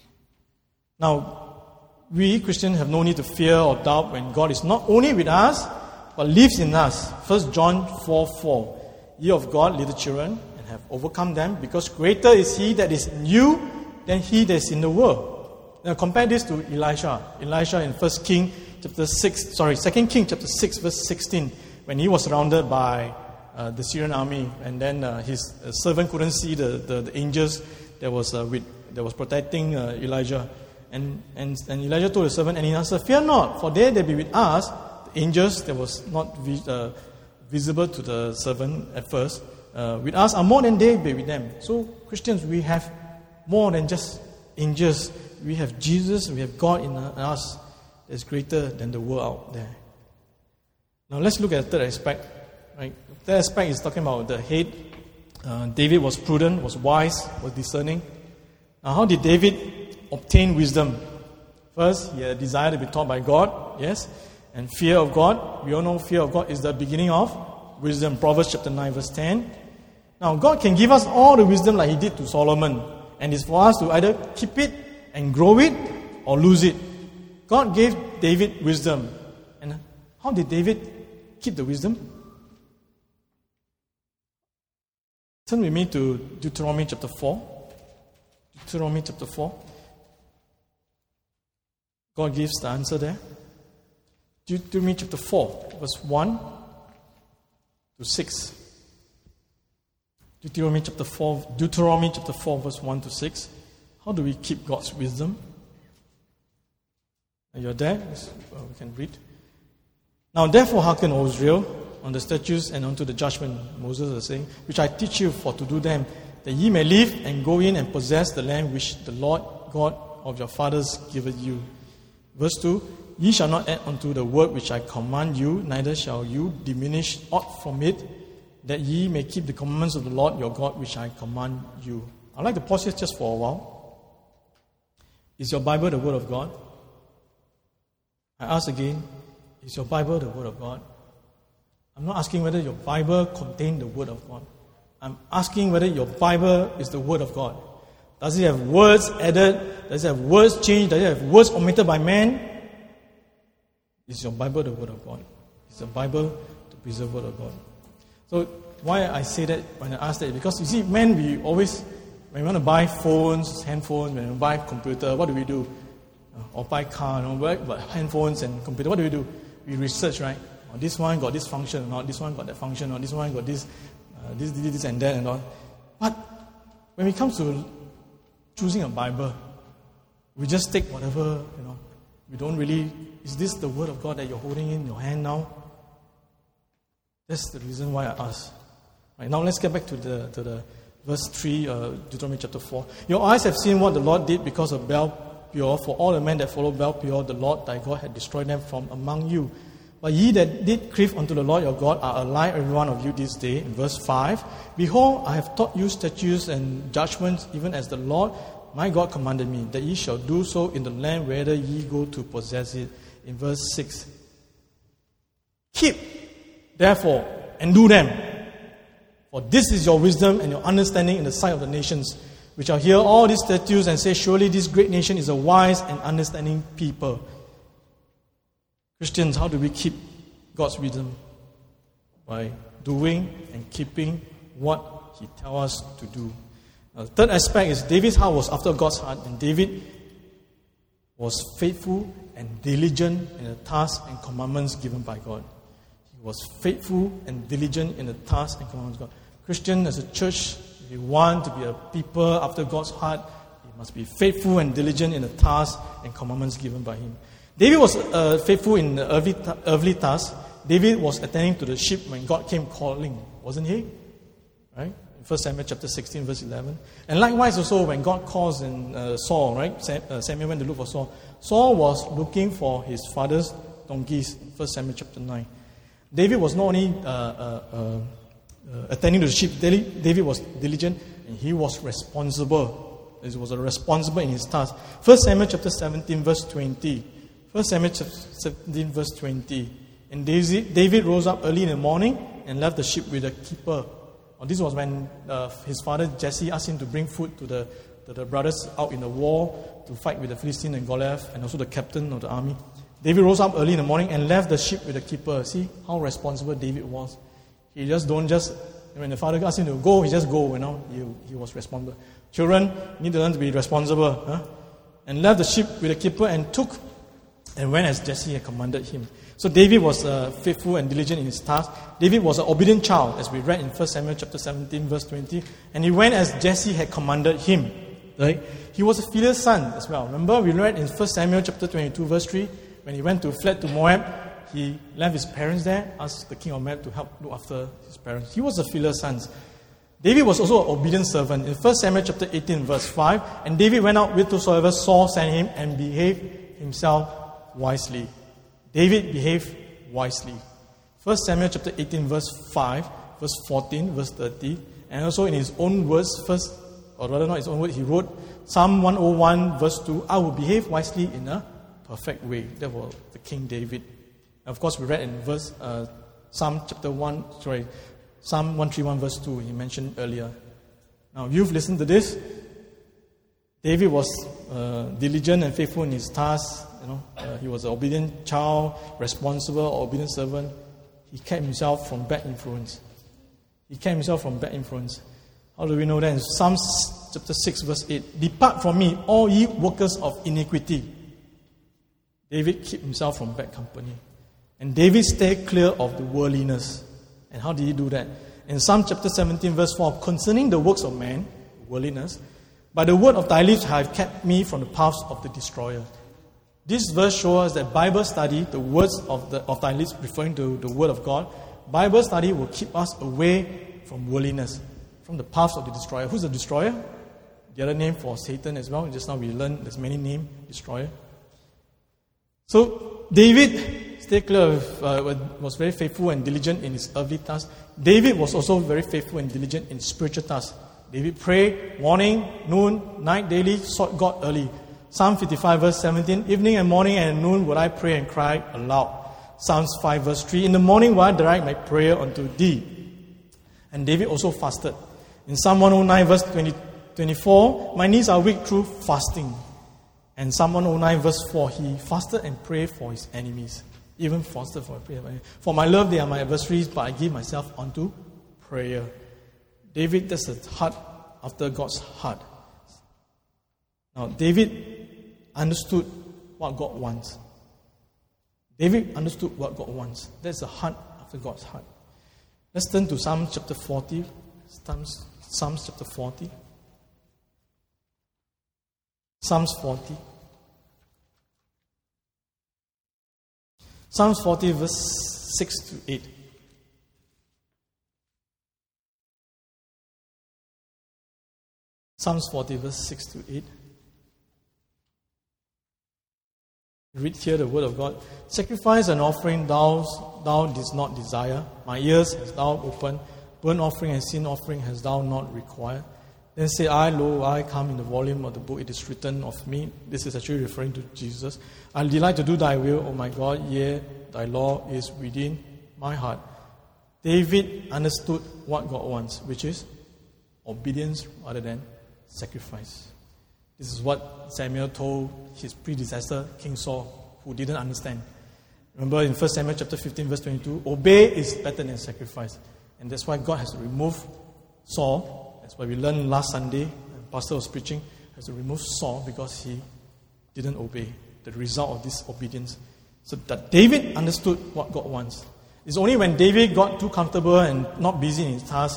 Now, we Christians have no need to fear or doubt when God is not only with us, but lives in us. 1 John 4:4, ye of God, little children, and have overcome them, because greater is He that is in you than he that is in the world. Now compare this to Elisha. Elisha in 2 King chapter 6, verse 16, when he was surrounded by the Syrian army, and then his servant couldn't see the angels that was protecting Elijah. And Elijah told the servant, and he answered, fear not, for they be with us. The angels that was not visible to the servant at first, with us are more than they be with them. So Christians, we have more than just angels. We have Jesus, we have God in us that's greater than the world out there. Now let's look at the third aspect. Right? The third aspect is talking about the head. David was prudent, was wise, was discerning. Now how did David obtain wisdom? First, he had a desire to be taught by God, yes, and fear of God. We all know fear of God is the beginning of wisdom. Proverbs chapter 9, verse 10. Now God can give us all the wisdom like He did to Solomon, and it's for us to either keep it and grow it or lose it. God gave David wisdom. And how did David keep the wisdom? Turn with me to Deuteronomy chapter 4. Deuteronomy chapter 4. God gives the answer there. Deuteronomy chapter 4, verse 1 to 6. Deuteronomy chapter 4, verse 1 to 6. How do we keep God's wisdom? You're there? We can read. Now therefore hearken, O Israel, on the statutes and unto the judgment, Moses is saying, which I teach you for to do them, that ye may live and go in and possess the land which the Lord God of your fathers giveth you. Verse 2, ye shall not add unto the word which I command you, neither shall you diminish aught from it, that ye may keep the commandments of the Lord your God which I command you. I'd like to pause here just for a while. Is your Bible the Word of God? I ask again, is your Bible the Word of God? I'm not asking whether your Bible contains the Word of God. I'm asking whether your Bible is the Word of God. Does it have words added? Does it have words changed? Does it have words omitted by man? Is your Bible the Word of God? Is the Bible the preserved Word of God? So why I say that when I ask that? Because you see, men, we always, when we want to buy phones, handphones, when we buy computer, what do? Or buy car, but handphones and computer, what do? We research, right? Oh, this one got this function, or not this one got that function, or this one got this and that and all. But when it comes to choosing a Bible, we just take whatever, we don't really, is this the Word of God that you're holding in your hand now? That's the reason why I ask. Right, now let's get back to the verse 3, Deuteronomy chapter 4. Your eyes have seen what the Lord did because of Baal-peor. For all the men that followed Baal-peor, the Lord thy God had destroyed them from among you. But ye that did cleave unto the Lord your God are alive, every one of you this day. In verse 5, behold, I have taught you statutes and judgments, even as the Lord my God commanded me, that ye shall do so in the land whither ye go to possess it. In verse 6, keep, therefore, and do them. For this is your wisdom and your understanding in the sight of the nations, which shall hear all these statutes and say, surely this great nation is a wise and understanding people. Christians, how do we keep God's wisdom? By doing and keeping what He tells us to do. The third aspect is David's heart was after God's heart, and David was faithful and diligent in the tasks and commandments given by God. He was faithful and diligent in the tasks and commandments of God. Christian, as a church, we want to be a people after God's heart, we must be faithful and diligent in the tasks and commandments given by Him. David was faithful in the earthly tasks. David was attending to the sheep when God came calling, wasn't he? Right? In 1 Samuel chapter 16, verse 11. And likewise also when God calls in Saul, right? Samuel went to look for Saul. Saul was looking for his father's donkeys in 1 Samuel chapter 9. David was not only attending to the sheep, David was diligent and he was responsible. He was responsible in his task. 1 Samuel chapter 17, verse 20. 1 Samuel chapter 17, verse 20. And David rose up early in the morning and left the sheep with a keeper. This was when his father Jesse asked him to bring food to the brothers out in the war to fight with the Philistine and Goliath, and also the captain of the army. David rose up early in the morning and left the sheep with the keeper. See how responsible David was. He when the father asked him to go, he just go. He was responsible. Children need to learn to be responsible. And left the sheep with the keeper and went as Jesse had commanded him. So David was faithful and diligent in his task. David was an obedient child, as we read in 1 Samuel chapter 17, verse 20. And he went as Jesse had commanded him. Right? He was a filial son as well. Remember, we read in 1 Samuel chapter 22, verse 3, when he fled to Moab, he left his parents there, asked the king of Moab to help look after his parents. He was a filial son. David was also an obedient servant. In 1 Samuel chapter 18, verse 5, and David went out whithersoever Saul sent him and behaved himself wisely. David behaved wisely. 1 Samuel chapter 18, verse 5, verse 14, verse 30, and also in his own words, he wrote Psalm 101, verse 2, I will behave wisely in a perfect way. That was the King David. And of course, we read in Psalm 131, verse 2, he mentioned earlier. Now, you've listened to this. David was diligent and faithful in his tasks. He was an obedient child, responsible, obedient servant. He kept himself from bad influence. How do we know that? In Psalm chapter 6, verse 8, depart from me, all ye workers of iniquity. David kept himself from bad company. And David stayed clear of the worldliness. And how did he do that? In Psalm chapter 17, verse 4, concerning the works of man, worldliness, by the word of thy lips have kept me from the paths of the destroyer. This verse shows us that Bible study, the words of thy lips referring to the word of God, Bible study will keep us away from worldliness, from the paths of the destroyer. Who's the destroyer? The other name for Satan as well. Just now we learned there's many names, destroyer. So David stayed clear was very faithful and diligent in his earthly tasks. David was also very faithful and diligent in spiritual tasks. David prayed morning, noon, night, daily, sought God early. Psalm 55, verse 17, evening and morning and noon would I pray and cry aloud. Psalms 5, verse 3, in the morning will I direct my prayer unto thee. And David also fasted. In Psalm 109, verse 24, my knees are weak through fasting. And Psalm 109, verse 4, he fasted and prayed for his enemies. Even fasted for prayer. For my love, they are my adversaries, but I give myself unto prayer. David, that's the heart after God's heart. Now, David understood what God wants. David understood what God wants. That's the heart after God's heart. Let's turn to Psalm chapter 40. Psalms chapter 40. Psalms 40. Psalms 40, verse 6 to 8. Psalms 40, verse 6 to 8. Read here the word of God. Sacrifice and offering thou didst not desire. My ears hast thou opened. Burnt offering and sin offering hast thou not required. Then say I, lo, I come in the volume of the book. It is written of me. This is actually referring to Jesus. I delight to do thy will, O my God. Yea, thy law is within my heart. David understood what God wants, which is obedience rather than sacrifice. This is what Samuel told his predecessor, King Saul, who didn't understand. Remember in 1 Samuel chapter 15, verse 22, obey is better than sacrifice. And that's why God has to remove Saul. That's why we learned last Sunday, and Pastor was preaching, has to remove Saul because he didn't obey. The result of this obedience. So that David understood what God wants. It's only when David got too comfortable and not busy in his task,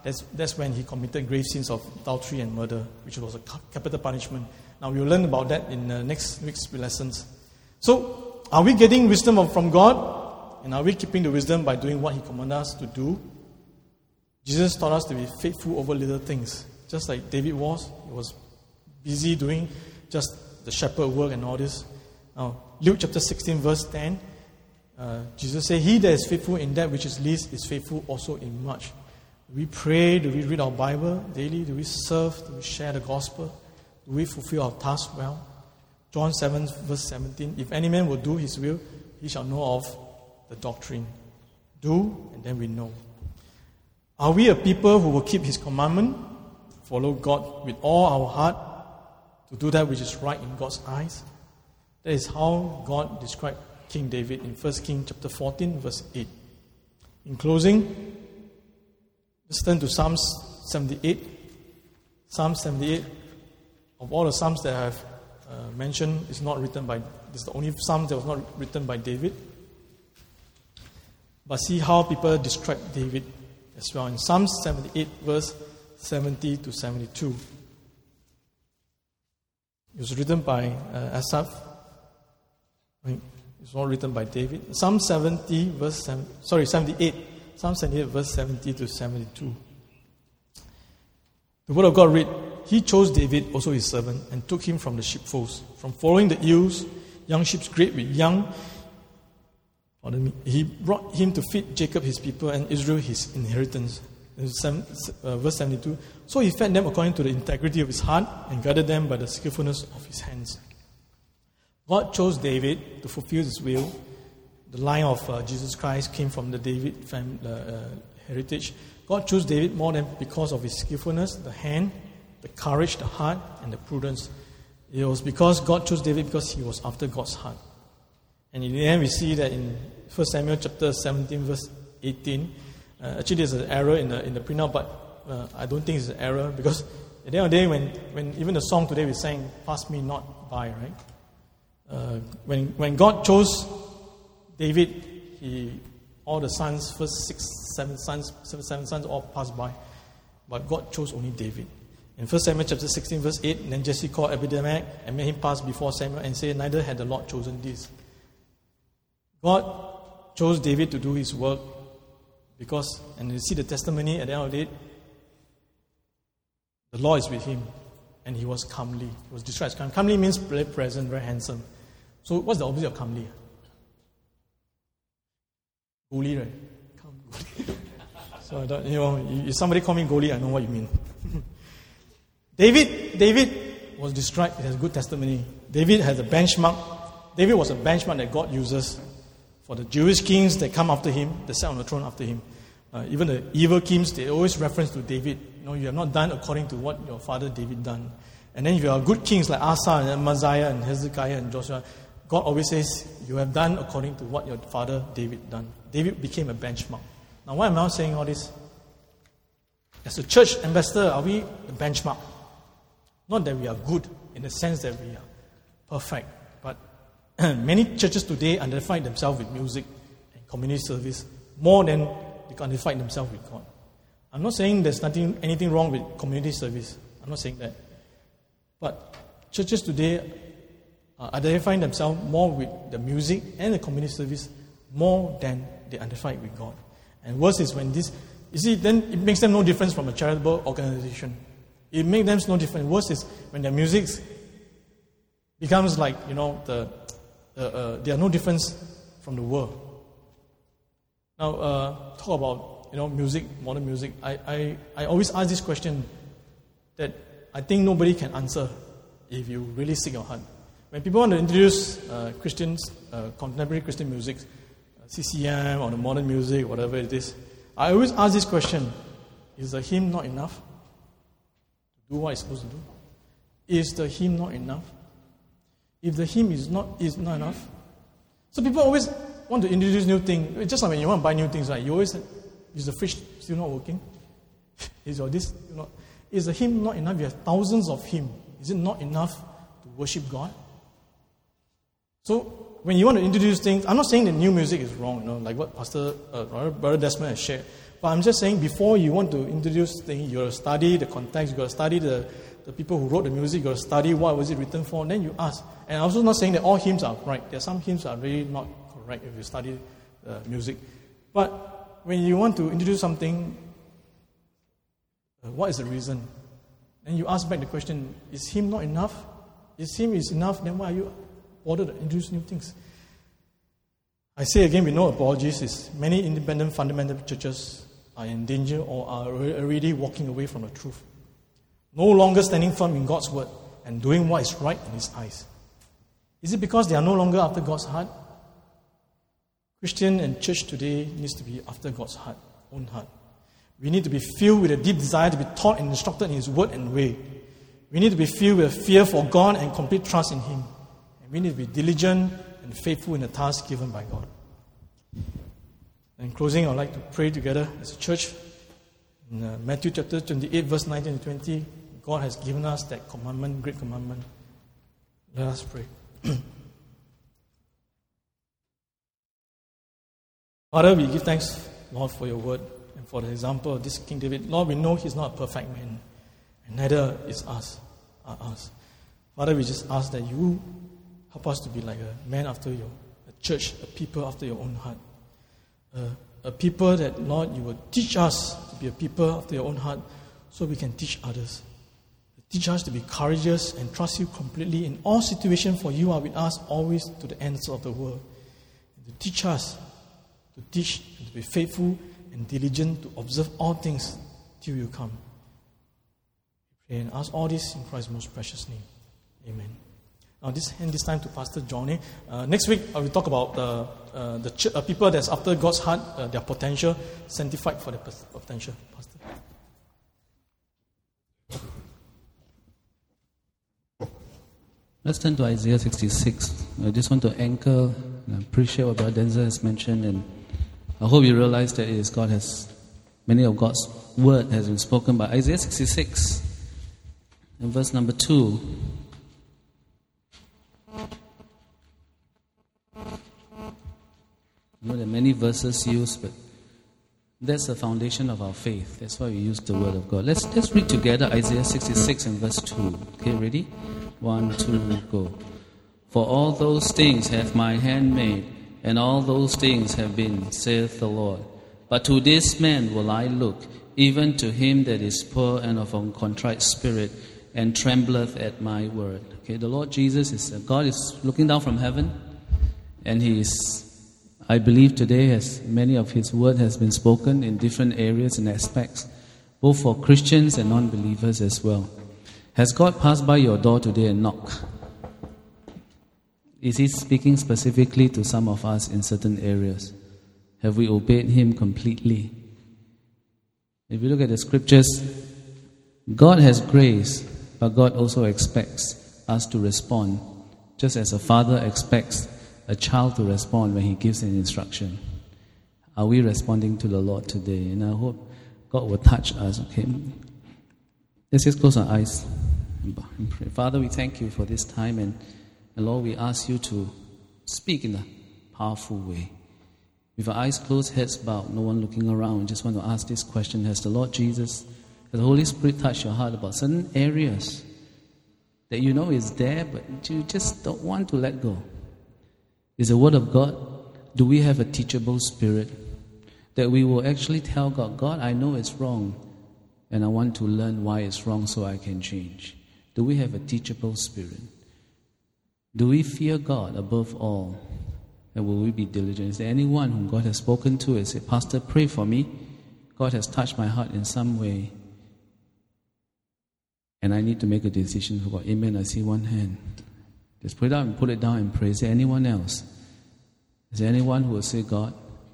that's when he committed grave sins of adultery and murder, which was a capital punishment. Now we will learn about that in next week's lessons. So, are we getting wisdom from God? And are we keeping the wisdom by doing what he commanded us to do? Jesus taught us to be faithful over little things. Just like David was. He was busy doing just the shepherd work and all this. Now, Luke chapter 16 verse 10. Jesus said, he that is faithful in that which is least is faithful also in much. Do we pray? Do we read our Bible daily? Do we serve? Do we share the gospel? Do we fulfill our task well? John 7 verse 17. If any man will do his will, he shall know of the doctrine. Do, and then we know. Are we a people who will keep his commandment, follow God with all our heart, to do that which is right in God's eyes? That is how God described King David in 1 Kings chapter 14 verse 8. In closing, let's turn to Psalms 78. Psalm 78, of all the Psalms that I have mentioned, is not written by, this is the only Psalm that was not written by David. But see how people describe David as well. In Psalm 78 verse 70 to 72. It was written by Asaph. It's not written by David. Psalm 78 Psalm 78 verse 70 to 72. The word of God read, he chose David, also his servant, and took him from the sheepfolds, from following the ewes, young sheep great with young. He brought him to feed Jacob his people and Israel his inheritance. Verse 72. So he fed them according to the integrity of his heart and guided them by the skillfulness of his hands. God chose David to fulfill his will. The line of Jesus Christ came from the David family, heritage. God chose David more than because of his skillfulness, the hand, the courage, the heart, and the prudence. It was because God chose David because he was after God's heart. And in the end, we see that in 1 Samuel chapter 17, verse 18. Actually, there's an error in the printout, but I don't think it's an error because at the end of the day, when even the song today we sang, "Pass me not by," right? When God chose David, all the sons, first seven sons all passed by, but God chose only David. In 1 Samuel chapter 16, verse 8, and then Jesse called Abimelech and made him pass before Samuel and said, neither had the Lord chosen this. God chose David to do his work because, and you see the testimony at the end of it, the Lord is with him, and he was comely. He was described as comely. Comely means very present, very handsome. So what's the opposite of comely? Goli, right? So I don't, if somebody call me Goli, I know what you mean. David was described as a good testimony. David has a benchmark. David was a benchmark that God uses for the Jewish kings that come after him, that sat on the throne after him. Even the evil kings, they always reference to David. You have not done according to what your father David done. And then if you are good kings like Asa and Amaziah and Hezekiah and Joshua, God always says, you have done according to what your father David done. David became a benchmark. Now, why am I saying all this? As a church ambassador, are we the benchmark? Not that we are good in the sense that we are perfect, but many churches today identify themselves with music and community service more than they identify themselves with God. I'm not saying there's anything wrong with community service. I'm not saying that. But churches today are identifying themselves more with the music and the community service more than they identify with God. And worse is when this, you see, then it makes them no difference from a charitable organization. It makes them no difference. Worse is when their music becomes like, they are no difference from the world. Now, talk about, music, modern music. I always ask this question that I think nobody can answer if you really seek your heart. When people want to introduce contemporary Christian music, CCM or the modern music, whatever it is, I always ask this question: is the hymn not enough to do what it's supposed to do? Is the hymn not enough? If the hymn is not enough, so people always want to introduce new things. Just like when you want to buy new things, right? You always say, is the fridge still not working? Is the hymn not enough? You have thousands of hymns. Is it not enough to worship God? So when you want to introduce things, I'm not saying that new music is wrong, like what Brother Desmond has shared. But I'm just saying, before you want to introduce things, you got to study the context, you got to study the people who wrote the music, you got to study what was it written for, and then you ask. And I'm also not saying that all hymns are right. There are some hymns that are really not correct if you study music. But when you want to introduce something, what is the reason? And you ask back the question, is hymn not enough? If hymn is enough, then why are you bothered to introduce new things? I say again, with no apologies, is many independent fundamental churches are in danger or are already walking away from the truth. No longer standing firm in God's word and doing what is right in His eyes. Is it because they are no longer after God's heart? Christian and church today needs to be after God's heart, own heart. We need to be filled with a deep desire to be taught and instructed in His word and way. We need to be filled with a fear for God and complete trust in Him. And we need to be diligent and faithful in the task given by God. In closing, I'd like to pray together as a church. In Matthew chapter 28, verse 19 and 20, God has given us that commandment, great commandment. Let us pray. Father, we give thanks, Lord, for your word and for the example of this King David. Lord, we know he's not a perfect man, and neither is us. Father, we just ask that you help us to be like a man after a church, a people after your own heart. A people that, Lord, you will teach us to be a people after your own heart so we can teach others. Teach us to be courageous and trust you completely in all situations, for you are with us always to the ends of the world. And to teach us to teach and to be faithful and diligent to observe all things till you come. We pray and ask all this in Christ's most precious name. Amen. Now, hand this time to Pastor Johnny. Next week, I will talk about the people that's after God's heart, their potential, sanctified for their potential. Pastor. Let's turn to Isaiah 66. I just want to anchor and appreciate what Brother Denzel has mentioned, and I hope you realize that it is many of God's word has been spoken by Isaiah 66 in verse number 2. I know there are many verses used, but that's the foundation of our faith. That's why we use the word of God. Let's read together Isaiah 66 and verse 2. Okay, ready? 1, 2, go. For all those things hath my hand made, and all those things have been, saith the Lord. But to this man will I look, even to him that is poor and of a contrite spirit, and trembleth at my word. Okay, the Lord Jesus God is looking down from heaven, and He is, I believe today, as many of His word has been spoken in different areas and aspects, both for Christians and non-believers as well. Has God passed by your door today and knocked? Is He speaking specifically to some of us in certain areas? Have we obeyed Him completely? If you look at the scriptures, God has grace, but God also expects us to respond, just as a father expects a child to respond when he gives an instruction. Are we responding to the Lord today? And I hope God will touch us. Okay, let's just close our eyes and pray. Father, we thank you for this time, and Lord, we ask you to speak in a powerful way. With our eyes closed, heads bowed, no one looking around, I just want to ask this question. Has the Lord Jesus, has the Holy Spirit touched your heart about certain areas that you know is there, but you just don't want to let go? Is the Word of God, do we have a teachable spirit that we will actually tell God, God, I know it's wrong, and I want to learn why it's wrong so I can change? Do we have a teachable spirit? Do we fear God above all? And will we be diligent? Is there anyone whom God has spoken to and said, Pastor, pray for me. God has touched my heart in some way, and I need to make a decision for God. Amen. I see one hand. Just put it down and pray. Is there anyone else? Is there anyone who will say, God,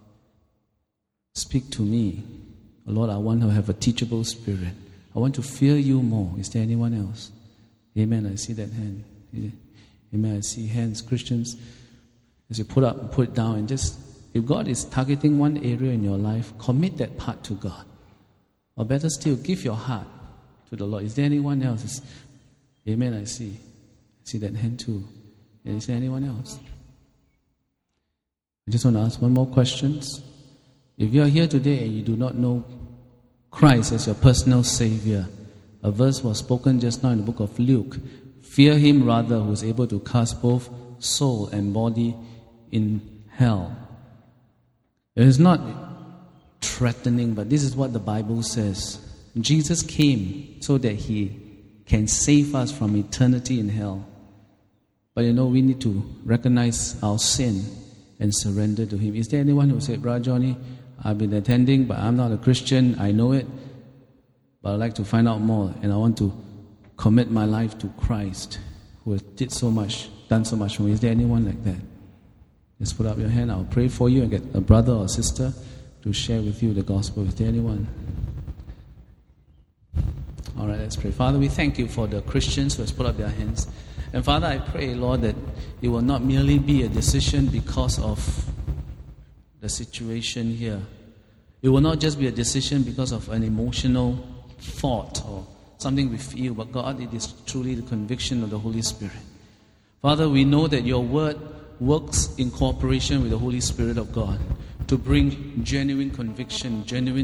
speak to me. Lord, I want to have a teachable spirit. I want to fear you more. Is there anyone else? Amen. I see that hand. Amen. I see hands. Christians, as you put it down, and just, if God is targeting one area in your life, commit that part to God. Or better still, give your heart to the Lord. Is there anyone else? Amen. I see that hand too. And is there anyone else? I just want to ask one more question. If you are here today and you do not know Christ as your personal Savior, a verse was spoken just now in the book of Luke. Fear him rather who is able to cast both soul and body in hell. It is not threatening, but this is what the Bible says. Jesus came so that he can save us from eternity in hell. But we need to recognize our sin and surrender to him. Is there anyone who said, Brother Johnny, I've been attending, but I'm not a Christian, I know it, but I'd like to find out more, and I want to commit my life to Christ, who has done so much for me. Is there anyone like that? Just put up your hand. I'll pray for you and get a brother or sister to share with you the gospel. Is there anyone? All right, let's pray. Father, we thank you for the Christians who has put up their hands. And Father, I pray, Lord, that it will not merely be a decision because of the situation here. It will not just be a decision because of an emotional thought or something we feel, but God, it is truly the conviction of the Holy Spirit. Father, we know that your word works in cooperation with the Holy Spirit of God to bring genuine conviction,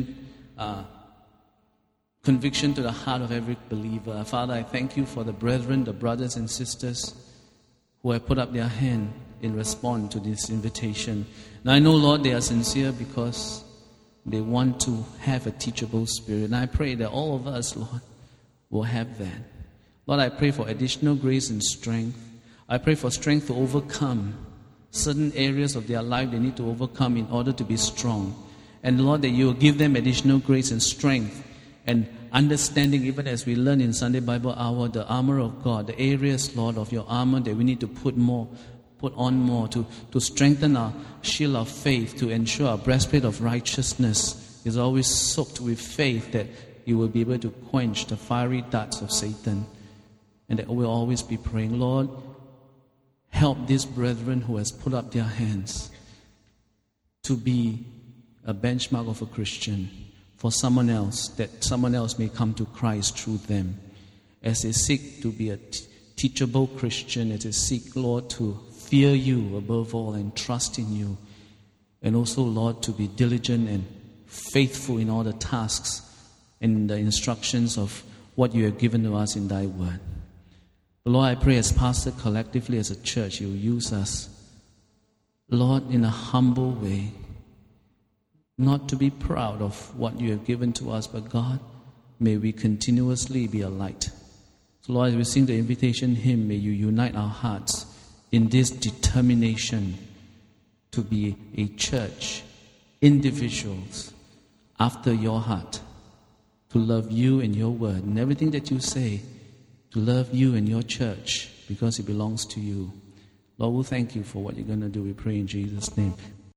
conviction to the heart of every believer. Father, I thank you for the brethren, the brothers and sisters who have put up their hand in response to this invitation. Now I know, Lord, they are sincere because they want to have a teachable spirit. And I pray that all of us, Lord, will have that. Lord, I pray for additional grace and strength. I pray for strength to overcome certain areas of their life they need to overcome in order to be strong. And Lord, that you will give them additional grace and strength and understanding, even as we learn in Sunday Bible Hour, the armor of God, the areas, Lord, of your armor that we need to put on more, to strengthen our shield of faith, to ensure our breastplate of righteousness is always soaked with faith, that you will be able to quench the fiery darts of Satan, and that we'll always be praying, Lord, help these brethren who has put up their hands to be a benchmark of a Christian for someone else, that someone else may come to Christ through them, as they seek to be a teachable Christian, as they seek, Lord, to fear you above all and trust in you, and also, Lord, to be diligent and faithful in all the tasks and the instructions of what you have given to us in thy word. But Lord, I pray as pastor, collectively as a church, you will use us, Lord, in a humble way, not to be proud of what you have given to us, but God, may we continuously be a light. So Lord, as we sing the invitation hymn, may you unite our hearts in this determination to be a church, individuals after your heart, to love you and your word and everything that you say, to love you and your church because it belongs to you. Lord, we'll thank you for what you're going to do. We pray in Jesus' name.